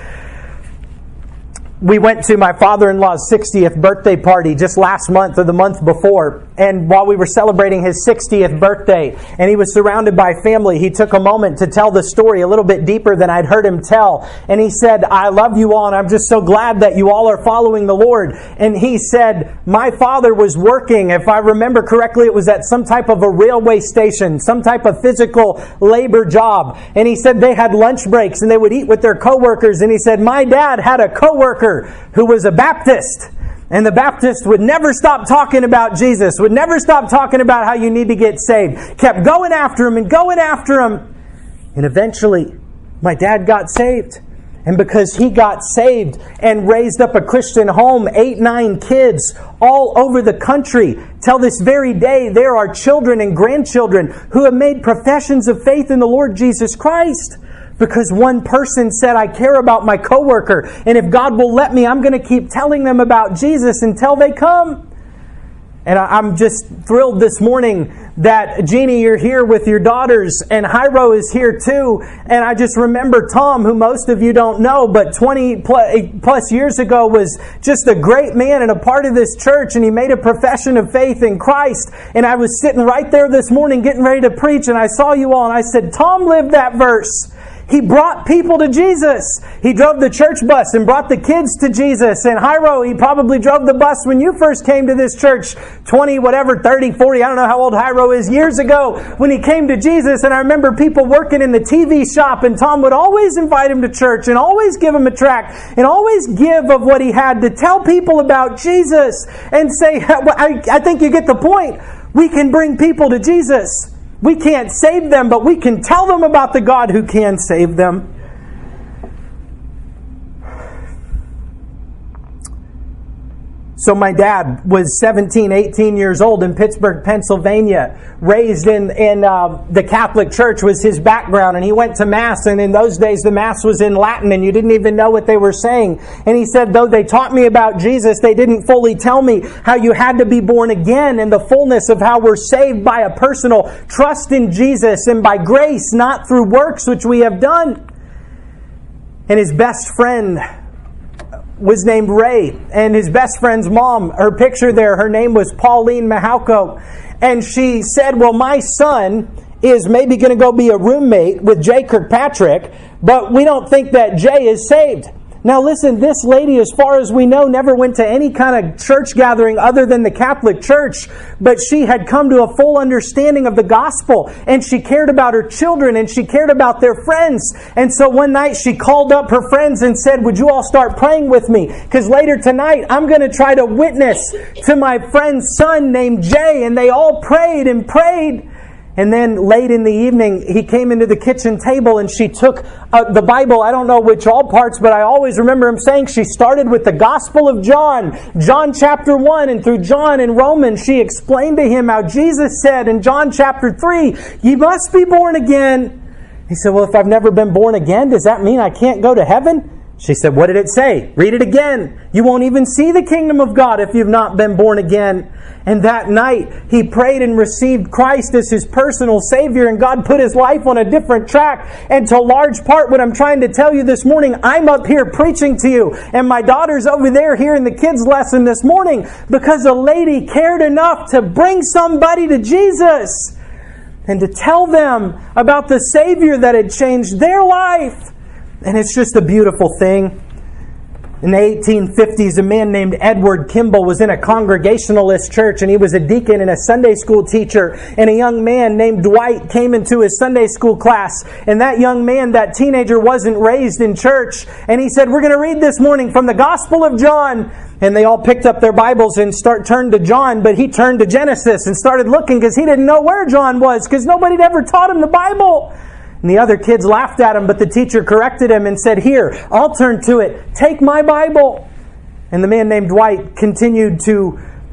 We went to my father-in-law's 60th birthday party just last month or the month before. And while we were celebrating his 60th birthday and he was surrounded by family, he took a moment to tell the story a little bit deeper than I'd heard him tell. And he said, "I love you all and I'm just so glad that you all are following the Lord." And he said, "My father was working, if I remember correctly, it was at some type of a railway station, some type of physical labor job." And he said they had lunch breaks and they would eat with their coworkers. And he said, "My dad had a coworker who was a Baptist. And the Baptist would never stop talking about Jesus, would never stop talking about how you need to get saved. Kept going after him and going after him. And eventually, my dad got saved. And because he got saved and raised up a Christian home, 8, 9 kids all over the country, till this very day, there are children and grandchildren who have made professions of faith in the Lord Jesus Christ. Because one person said, "I care about my coworker, and if God will let me, I'm going to keep telling them about Jesus until they come." And I'm just thrilled this morning that, Jeannie, you're here with your daughters, and Jairo is here too. And I just remember Tom, who most of you don't know, but 20 plus years ago was just a great man and a part of this church, and he made a profession of faith in Christ. And I was sitting right there this morning getting ready to preach, and I saw you all, and I said, "Tom lived that verse." He brought people to Jesus. He drove the church bus and brought the kids to Jesus. And Jairo, he probably drove the bus when you first came to this church 20, whatever, 30, 40, I don't know how old Jairo is, years ago when he came to Jesus. And I remember people working in the TV shop, and Tom would always invite him to church and always give him a tract and always give of what he had to tell people about Jesus and say, I think you get the point. We can bring people to Jesus. We can't save them, but we can tell them about the God who can save them. So my dad was 17, 18 years old in Pittsburgh, Pennsylvania, raised in the Catholic Church was his background, and he went to Mass, and in those days the Mass was in Latin, and you didn't even know what they were saying. And he said, though they taught me about Jesus, they didn't fully tell me how you had to be born again in the fullness of how we're saved by a personal trust in Jesus and by grace, not through works which we have done. And his best friend was named Ray, and his best friend's mom, her picture there, her name was Pauline Mahalko, and she said, "Well, my son is maybe going to go be a roommate with Jay Kirkpatrick, but we don't think that Jay is saved." Now listen, this lady, as far as we know, never went to any kind of church gathering other than the Catholic Church, but she had come to a full understanding of the gospel, and she cared about her children, and she cared about their friends. And so one night she called up her friends and said, "Would you all start praying with me? Because later tonight I'm going to try to witness to my friend's son named Jay." And they all prayed and prayed. And then late in the evening, he came into the kitchen table and she took the Bible. I don't know which all parts, but I always remember him saying she started with the Gospel of John, John chapter 1, and through John and Romans, she explained to him how Jesus said in John chapter 3, "You must be born again." He said, "Well, if I've never been born again, does that mean I can't go to heaven?" She said, "What did it say? Read it again. You won't even see the kingdom of God if you've not been born again." And that night, he prayed and received Christ as his personal Savior, and God put his life on a different track. And to a large part, what I'm trying to tell you this morning, I'm up here preaching to you, and my daughter's over there hearing the kids' lesson this morning because a lady cared enough to bring somebody to Jesus and to tell them about the Savior that had changed their life. And it's just a beautiful thing. In the 1850s, a man named Edward Kimball was in a Congregationalist church, and he was a deacon and a Sunday school teacher. And a young man named Dwight came into his Sunday school class. And that young man, that teenager, wasn't raised in church. And he said, "We're going to read this morning from the Gospel of John." And they all picked up their Bibles and turned to John, but he turned to Genesis and started looking because he didn't know where John was because nobody had ever taught him the Bible. And the other kids laughed at him, but the teacher corrected him and said, "Here, I'll turn to it. Take my Bible." And the man named Dwight continued to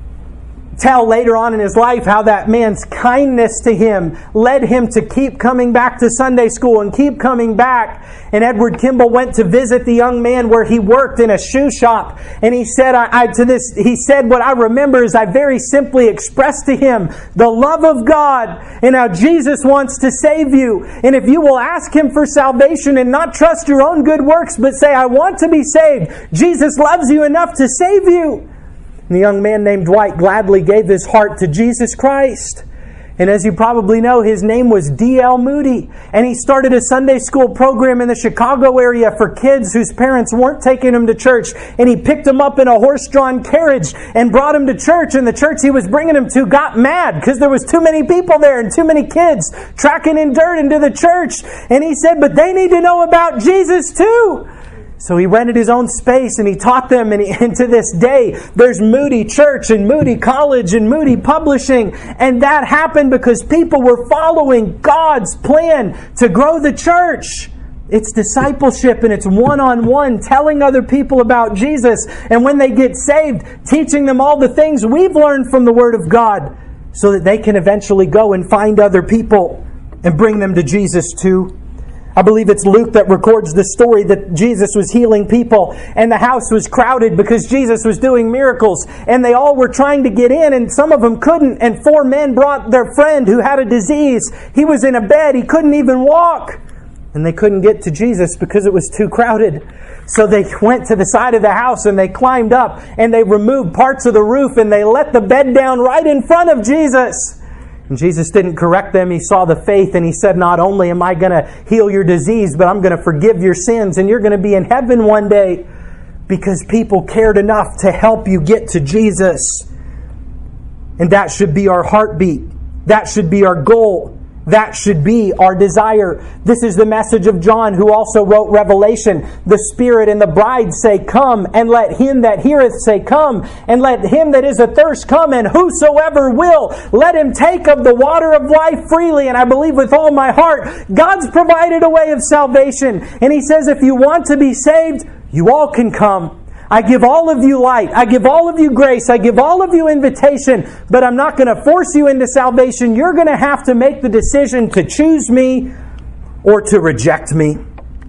tell later on in his life how that man's kindness to him led him to keep coming back to Sunday school and keep coming back. And Edward Kimball went to visit the young man where he worked in a shoe shop. And he said, he said, "What I remember is I very simply expressed to him the love of God and how Jesus wants to save you. And if you will ask him for salvation and not trust your own good works, but say, 'I want to be saved,' Jesus loves you enough to save you." And the young man named Dwight gladly gave his heart to Jesus Christ. And as you probably know, his name was D.L. Moody. And he started a Sunday school program in the Chicago area for kids whose parents weren't taking them to church. And he picked them up in a horse-drawn carriage and brought them to church. And the church he was bringing them to got mad because there was too many people there and too many kids tracking in dirt into the church. And he said, "But they need to know about Jesus too." So he rented his own space and he taught them. And to this day, there's Moody Church and Moody College and Moody Publishing. And that happened because people were following God's plan to grow the church. It's discipleship and it's one-on-one, telling other people about Jesus. And when they get saved, teaching them all the things we've learned from the Word of God so that they can eventually go and find other people and bring them to Jesus too. I believe it's Luke that records the story that Jesus was healing people and the house was crowded because Jesus was doing miracles and they all were trying to get in and some of them couldn't, and 4 men brought their friend who had a disease. He was in a bed. He couldn't even walk. And they couldn't get to Jesus because it was too crowded. So they went to the side of the house and they climbed up and they removed parts of the roof and they let the bed down right in front of Jesus. And Jesus didn't correct them. He saw the faith and he said, "Not only am I going to heal your disease, but I'm going to forgive your sins and you're going to be in heaven one day," because people cared enough to help you get to Jesus. And that should be our heartbeat. That should be our goal. That should be our desire. This is the message of John, who also wrote Revelation. The Spirit and the bride say, "Come," and let him that heareth say, "Come," and let him that is athirst come, and whosoever will, let him take of the water of life freely. And I believe with all my heart, God's provided a way of salvation. And he says, if you want to be saved, you all can come. I give all of you light. I give all of you grace. I give all of you invitation. But I'm not going to force you into salvation. You're going to have to make the decision to choose me or to reject me.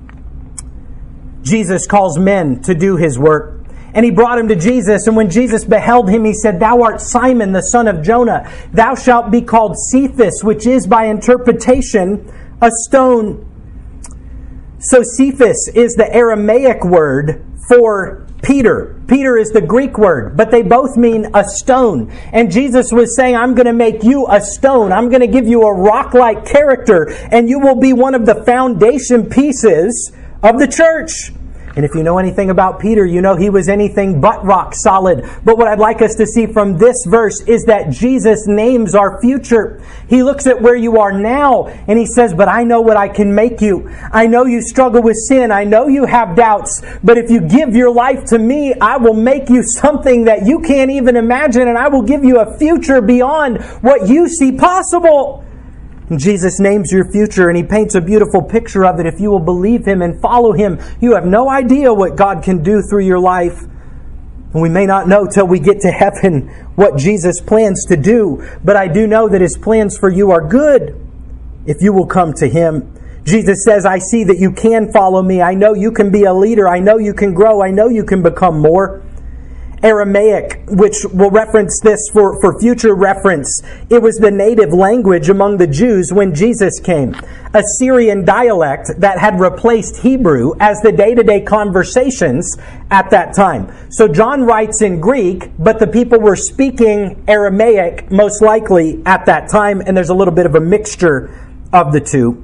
Jesus calls men to do his work. And he brought him to Jesus. And when Jesus beheld him, he said, "Thou art Simon, the son of Jonah. Thou shalt be called Cephas," which is by interpretation a stone. So Cephas is the Aramaic word for Peter. Peter is the Greek word, but they both mean a stone. And Jesus was saying, "I'm going to make you a stone. I'm going to give you a rock-like character, and you will be one of the foundation pieces of the church." And if you know anything about Peter, you know he was anything but rock solid. But what I'd like us to see from this verse is that Jesus names our future. He looks at where you are now and he says, "But I know what I can make you. I know you struggle with sin. I know you have doubts. But if you give your life to me, I will make you something that you can't even imagine, and I will give you a future beyond what you see possible." And Jesus names your future, and He paints a beautiful picture of it. If you will believe Him and follow Him, you have no idea what God can do through your life. And we may not know till we get to heaven what Jesus plans to do, but I do know that His plans for you are good if you will come to Him. Jesus says, I see that you can follow me. I know you can be a leader. I know you can grow. I know you can become more. Aramaic, which will reference this for future reference, it was the native language among the Jews when Jesus came. A Syrian dialect that had replaced Hebrew as the day-to-day conversations at that time. So John writes in Greek, but the people were speaking Aramaic most likely at that time, and there's a little bit of a mixture of the two.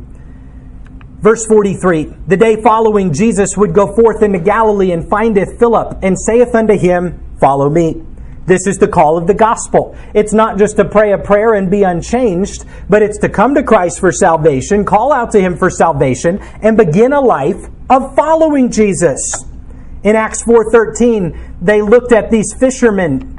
Verse 43, the day following Jesus would go forth into Galilee and findeth Philip, and saith unto him, Follow me. This is the call of the gospel. It's not just to pray a prayer and be unchanged, but it's to come to Christ for salvation, call out to Him for salvation, and begin a life of following Jesus. In Acts 4:13, they looked at these fishermen.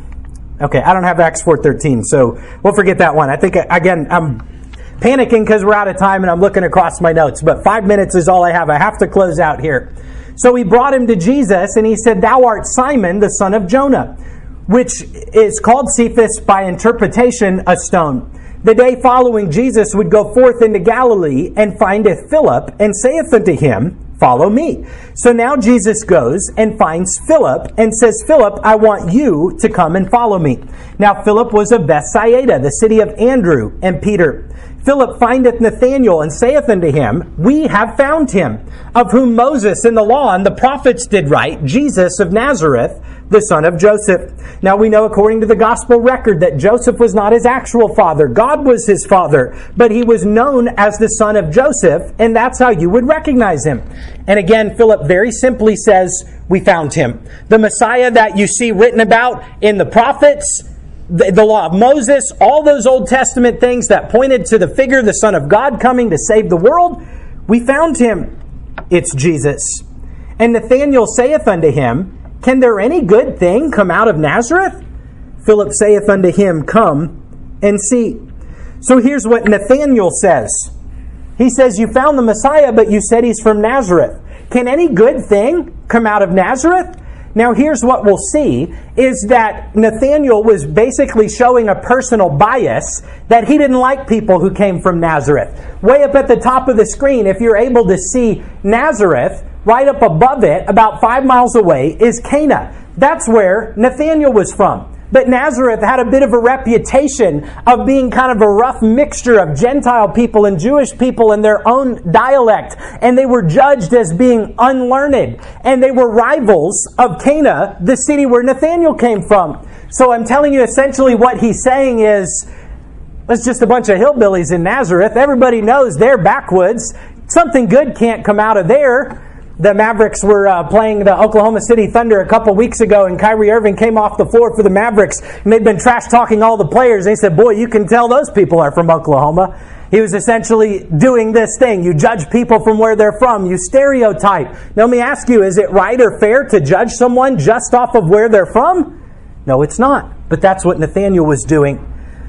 Okay, I don't have Acts 4:13, so we'll forget that one. I think, again, I'm panicking because we're out of time and I'm looking across my notes, but 5 minutes is all I have. I have to close out here. So he brought him to Jesus, and he said, Thou art Simon, the son of Jonah, which is called Cephas by interpretation, a stone. The day following, Jesus would go forth into Galilee, and findeth Philip, and saith unto him, Follow me. So now Jesus goes and finds Philip, and says, Philip, I want you to come and follow me. Now Philip was of Bethsaida, the city of Andrew and Peter. Philip findeth Nathanael, and saith unto him, We have found him, of whom Moses in the law and the prophets did write, Jesus of Nazareth, the son of Joseph. Now we know according to the gospel record that Joseph was not his actual father. God was his father, but he was known as the son of Joseph, and that's how you would recognize him. And again, Philip very simply says, We found him. The Messiah that you see written about in the prophets, the law of Moses, all those Old Testament things that pointed to the figure, the Son of God coming to save the world, we found him. It's Jesus. And Nathanael saith unto him, Can there any good thing come out of Nazareth? Philip saith unto him, Come and see. So here's what Nathanael says. He says, You found the Messiah, but you said he's from Nazareth. Can any good thing come out of Nazareth? Now here's what we'll see, is that Nathanael was basically showing a personal bias that he didn't like people who came from Nazareth. Way up at the top of the screen, if you're able to see Nazareth, right up above it, about 5 miles away, is Cana. That's where Nathanael was from. But Nazareth had a bit of a reputation of being kind of a rough mixture of Gentile people and Jewish people in their own dialect. And they were judged as being unlearned. And they were rivals of Cana, the city where Nathanael came from. So I'm telling you essentially what he's saying is, it's just a bunch of hillbillies in Nazareth. Everybody knows they're backwoods. Something good can't come out of there. The Mavericks were playing the Oklahoma City Thunder a couple weeks ago, and Kyrie Irving came off the floor for the Mavericks, and they'd been trash-talking all the players. They said, boy, you can tell those people are from Oklahoma. He was essentially doing this thing. You judge people from where they're from. You stereotype. Now, let me ask you, is it right or fair to judge someone just off of where they're from? No, it's not. But that's what Nathanael was doing.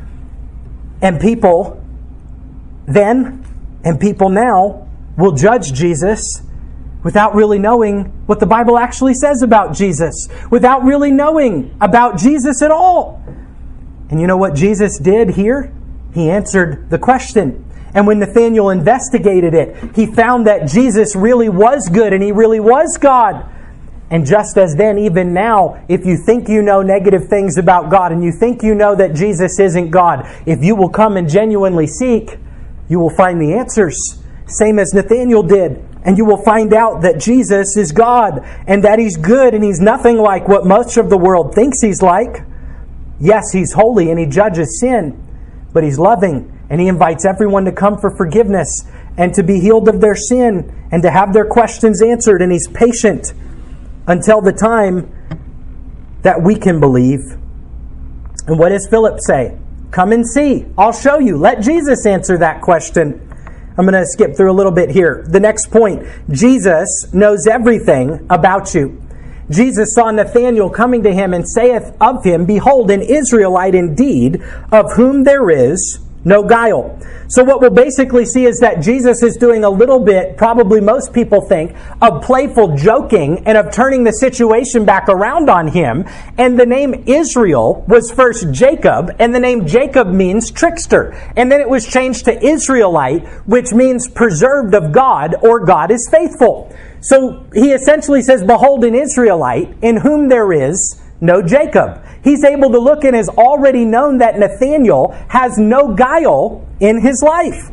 And people then, and people now, will judge Jesus without really knowing what the Bible actually says about Jesus, without really knowing about Jesus at all. And you know what Jesus did here? He answered the question. And when Nathanael investigated it, he found that Jesus really was good and he really was God. And just as then, even now, if you think you know negative things about God and you think you know that Jesus isn't God, if you will come and genuinely seek, you will find the answers. Same as Nathanael did. And you will find out that Jesus is God and that He's good and He's nothing like what most of the world thinks He's like. Yes, He's holy and He judges sin, but He's loving and He invites everyone to come for forgiveness and to be healed of their sin and to have their questions answered, and He's patient until the time that we can believe. And what does Philip say? Come and see. I'll show you. Let Jesus answer that question. I'm going to skip through a little bit here. The next point, Jesus knows everything about you. Jesus saw Nathanael coming to him and saith of him, Behold, an Israelite indeed, of whom there is no guile. So what we'll basically see is that Jesus is doing a little bit, probably most people think, of playful joking and of turning the situation back around on him. And the name Israel was first Jacob, and the name Jacob means trickster. And then it was changed to Israelite, which means preserved of God, or God is faithful. So he essentially says, behold an Israelite in whom there is no Jacob. He's able to look and has already known that Nathanael has no guile in his life.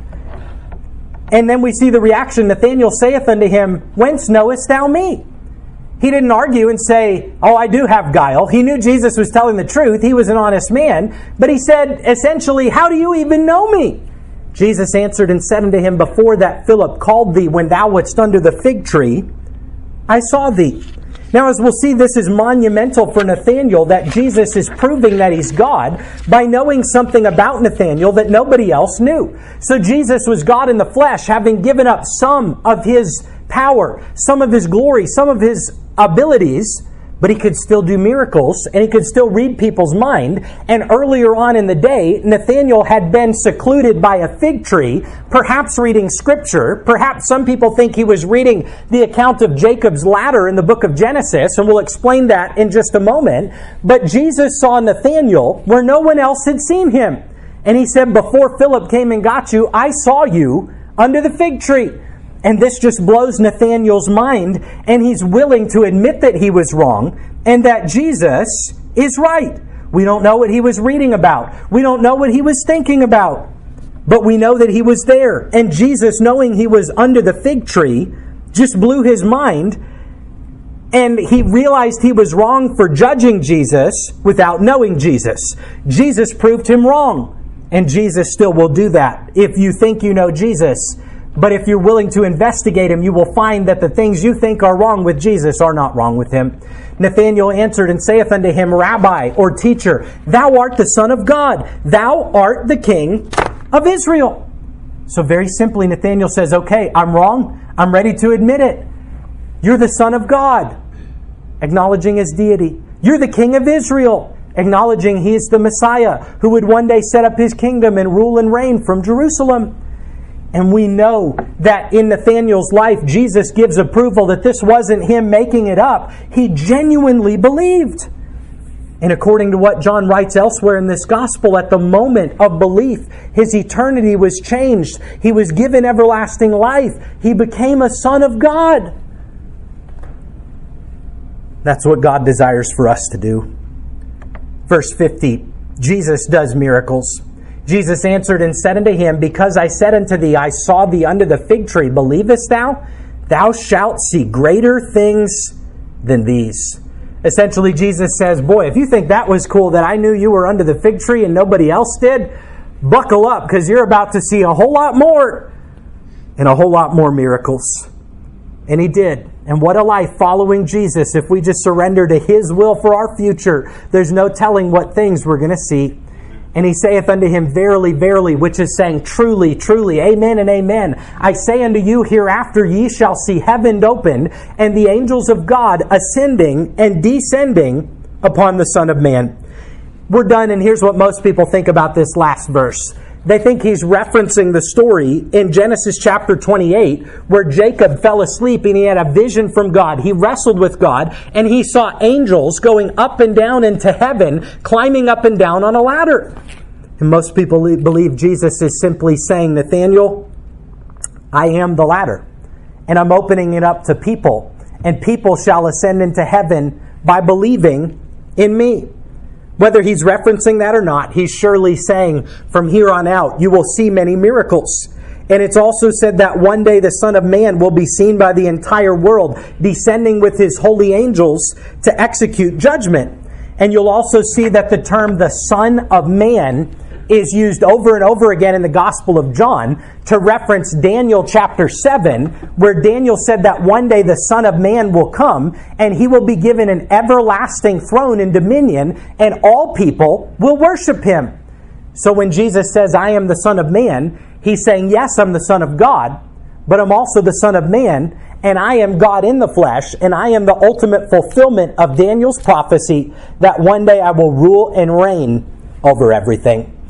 And then we see the reaction. Nathanael saith unto him, whence knowest thou me? He didn't argue and say, oh, I do have guile. He knew Jesus was telling the truth. He was an honest man. But he said, essentially, how do you even know me? Jesus answered and said unto him, before that Philip called thee, when thou wast under the fig tree, I saw thee. Now, as we'll see, this is monumental for Nathanael, that Jesus is proving that he's God by knowing something about Nathanael that nobody else knew. So Jesus was God in the flesh, having given up some of his power, some of his glory, some of his abilities, but he could still do miracles, and he could still read people's mind. And earlier on in the day, Nathanael had been secluded by a fig tree, perhaps reading Scripture. Perhaps some people think he was reading the account of Jacob's ladder in the book of Genesis, and we'll explain that in just a moment. But Jesus saw Nathanael where no one else had seen him. And he said, before Philip came and got you, I saw you under the fig tree. And this just blows Nathanael's mind, and he's willing to admit that he was wrong and that Jesus is right. We don't know what he was reading about. We don't know what he was thinking about. But we know that he was there. And Jesus, knowing he was under the fig tree, just blew his mind. And he realized he was wrong for judging Jesus without knowing Jesus. Jesus proved him wrong. And Jesus still will do that if you think you know Jesus. But if you're willing to investigate him, you will find that the things you think are wrong with Jesus are not wrong with him. Nathanael answered and saith unto him, Rabbi, or teacher, thou art the Son of God. Thou art the King of Israel. So very simply, Nathanael says, okay, I'm wrong. I'm ready to admit it. You're the Son of God, acknowledging his deity. You're the King of Israel, acknowledging he is the Messiah who would one day set up his kingdom and rule and reign from Jerusalem. And we know that in Nathanael's life, Jesus gives approval that this wasn't him making it up. He genuinely believed. And according to what John writes elsewhere in this gospel, at the moment of belief, his eternity was changed. He was given everlasting life. He became a son of God. That's what God desires for us to do. Verse 50, Jesus does miracles. Jesus answered and said unto him, because I said unto thee, I saw thee under the fig tree, believest thou? Thou shalt see greater things than these. Essentially, Jesus says, boy, if you think that was cool that I knew you were under the fig tree and nobody else did, buckle up, because you're about to see a whole lot more and a whole lot more miracles. And he did. And what a life following Jesus if we just surrender to his will for our future. There's no telling what things we're going to see. And he saith unto him, verily, verily, which is saying, truly, truly, amen and amen. I say unto you, hereafter ye shall see heaven opened, and the angels of God ascending and descending upon the Son of Man. We're done, and here's what most people think about this last verse. They think he's referencing the story in Genesis chapter 28 where Jacob fell asleep and he had a vision from God. He wrestled with God and he saw angels going up and down into heaven, climbing up and down on a ladder. And most people believe Jesus is simply saying, Nathanael, I am the ladder. And I'm opening it up to people. And people shall ascend into heaven by believing in me. Whether he's referencing that or not, he's surely saying, from here on out, you will see many miracles. And it's also said that one day the Son of Man will be seen by the entire world, descending with his holy angels to execute judgment. And you'll also see that the term the Son of Man is used over and over again in the Gospel of John to reference Daniel chapter 7, where Daniel said that one day the Son of Man will come and he will be given an everlasting throne and dominion, and all people will worship him. So when Jesus says, I am the Son of Man, he's saying, yes, I'm the Son of God, but I'm also the Son of Man, and I am God in the flesh, and I am the ultimate fulfillment of Daniel's prophecy that one day I will rule and reign over everything.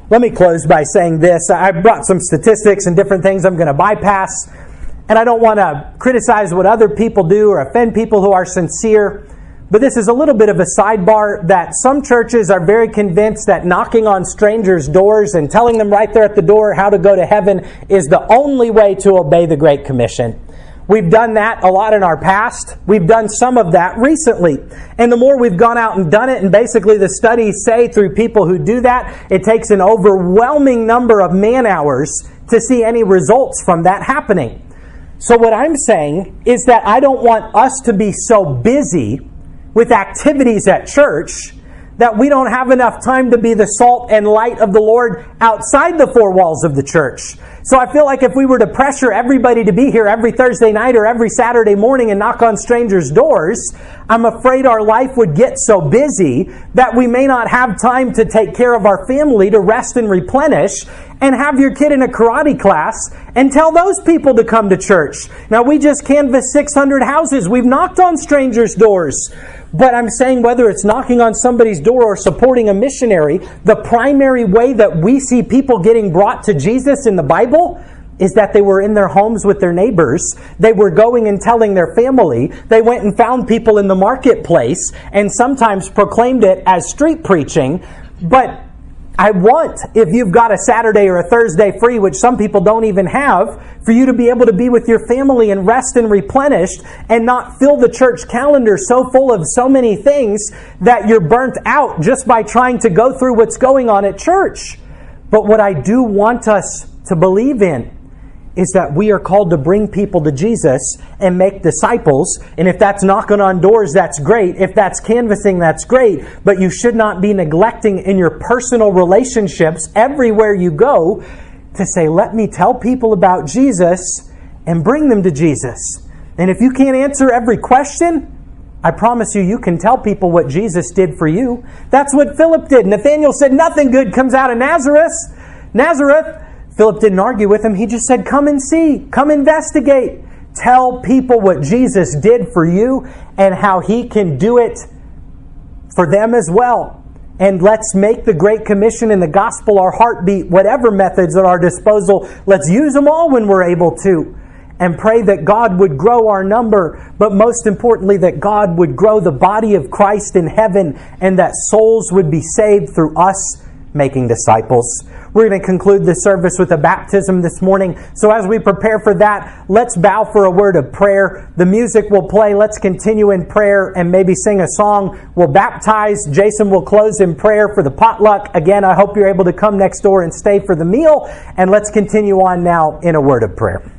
Let me close by saying this. I brought some statistics and different things I'm going to bypass, and I don't want to criticize what other people do or offend people who are sincere, but this is a little bit of a sidebar that some churches are very convinced that knocking on strangers' doors and telling them right there at the door how to go to heaven is the only way to obey the Great Commission. We've done that a lot in our past. We've done some of that recently. And the more we've gone out and done it, and basically the studies say through people who do that, it takes an overwhelming number of man-hours to see any results from that happening. So what I'm saying is that I don't want us to be so busy with activities at church that we don't have enough time to be the salt and light of the Lord outside the four walls of the church. So I feel like if we were to pressure everybody to be here every Thursday night or every Saturday morning and knock on strangers' doors, I'm afraid our life would get so busy that we may not have time to take care of our family, to rest and replenish, and have your kid in a karate class and tell those people to come to church. Now, we just canvassed 600 houses. We've knocked on strangers' doors. But I'm saying whether it's knocking on somebody's door or supporting a missionary, the primary way that we see people getting brought to Jesus in the Bible is that they were in their homes with their neighbors. They were going and telling their family. They went and found people in the marketplace and sometimes proclaimed it as street preaching. But I want, if you've got a Saturday or a Thursday free, which some people don't even have, for you to be able to be with your family and rest and replenished and not fill the church calendar so full of so many things that you're burnt out just by trying to go through what's going on at church. But what I do want us to believe in is that we are called to bring people to Jesus and make disciples. And if that's knocking on doors, that's great. If that's canvassing, that's great. But you should not be neglecting in your personal relationships everywhere you go to say, let me tell people about Jesus and bring them to Jesus. And if you can't answer every question, I promise you, you can tell people what Jesus did for you. That's what Philip did. Nathanael said, nothing good comes out of Nazareth. Philip didn't argue with him. He just said, come and see. Come investigate. Tell people what Jesus did for you and how He can do it for them as well. And let's make the Great Commission and the gospel our heartbeat. Whatever methods at our disposal, let's use them all when we're able to. And pray that God would grow our number, but most importantly, that God would grow the body of Christ in heaven and that souls would be saved through us making disciples. We're going to conclude this service with a baptism this morning. So as we prepare for that, let's bow for a word of prayer. The music will play. Let's continue in prayer and maybe sing a song. We'll baptize. Jason will close in prayer for the potluck. Again, I hope you're able to come next door and stay for the meal. And let's continue on now in a word of prayer.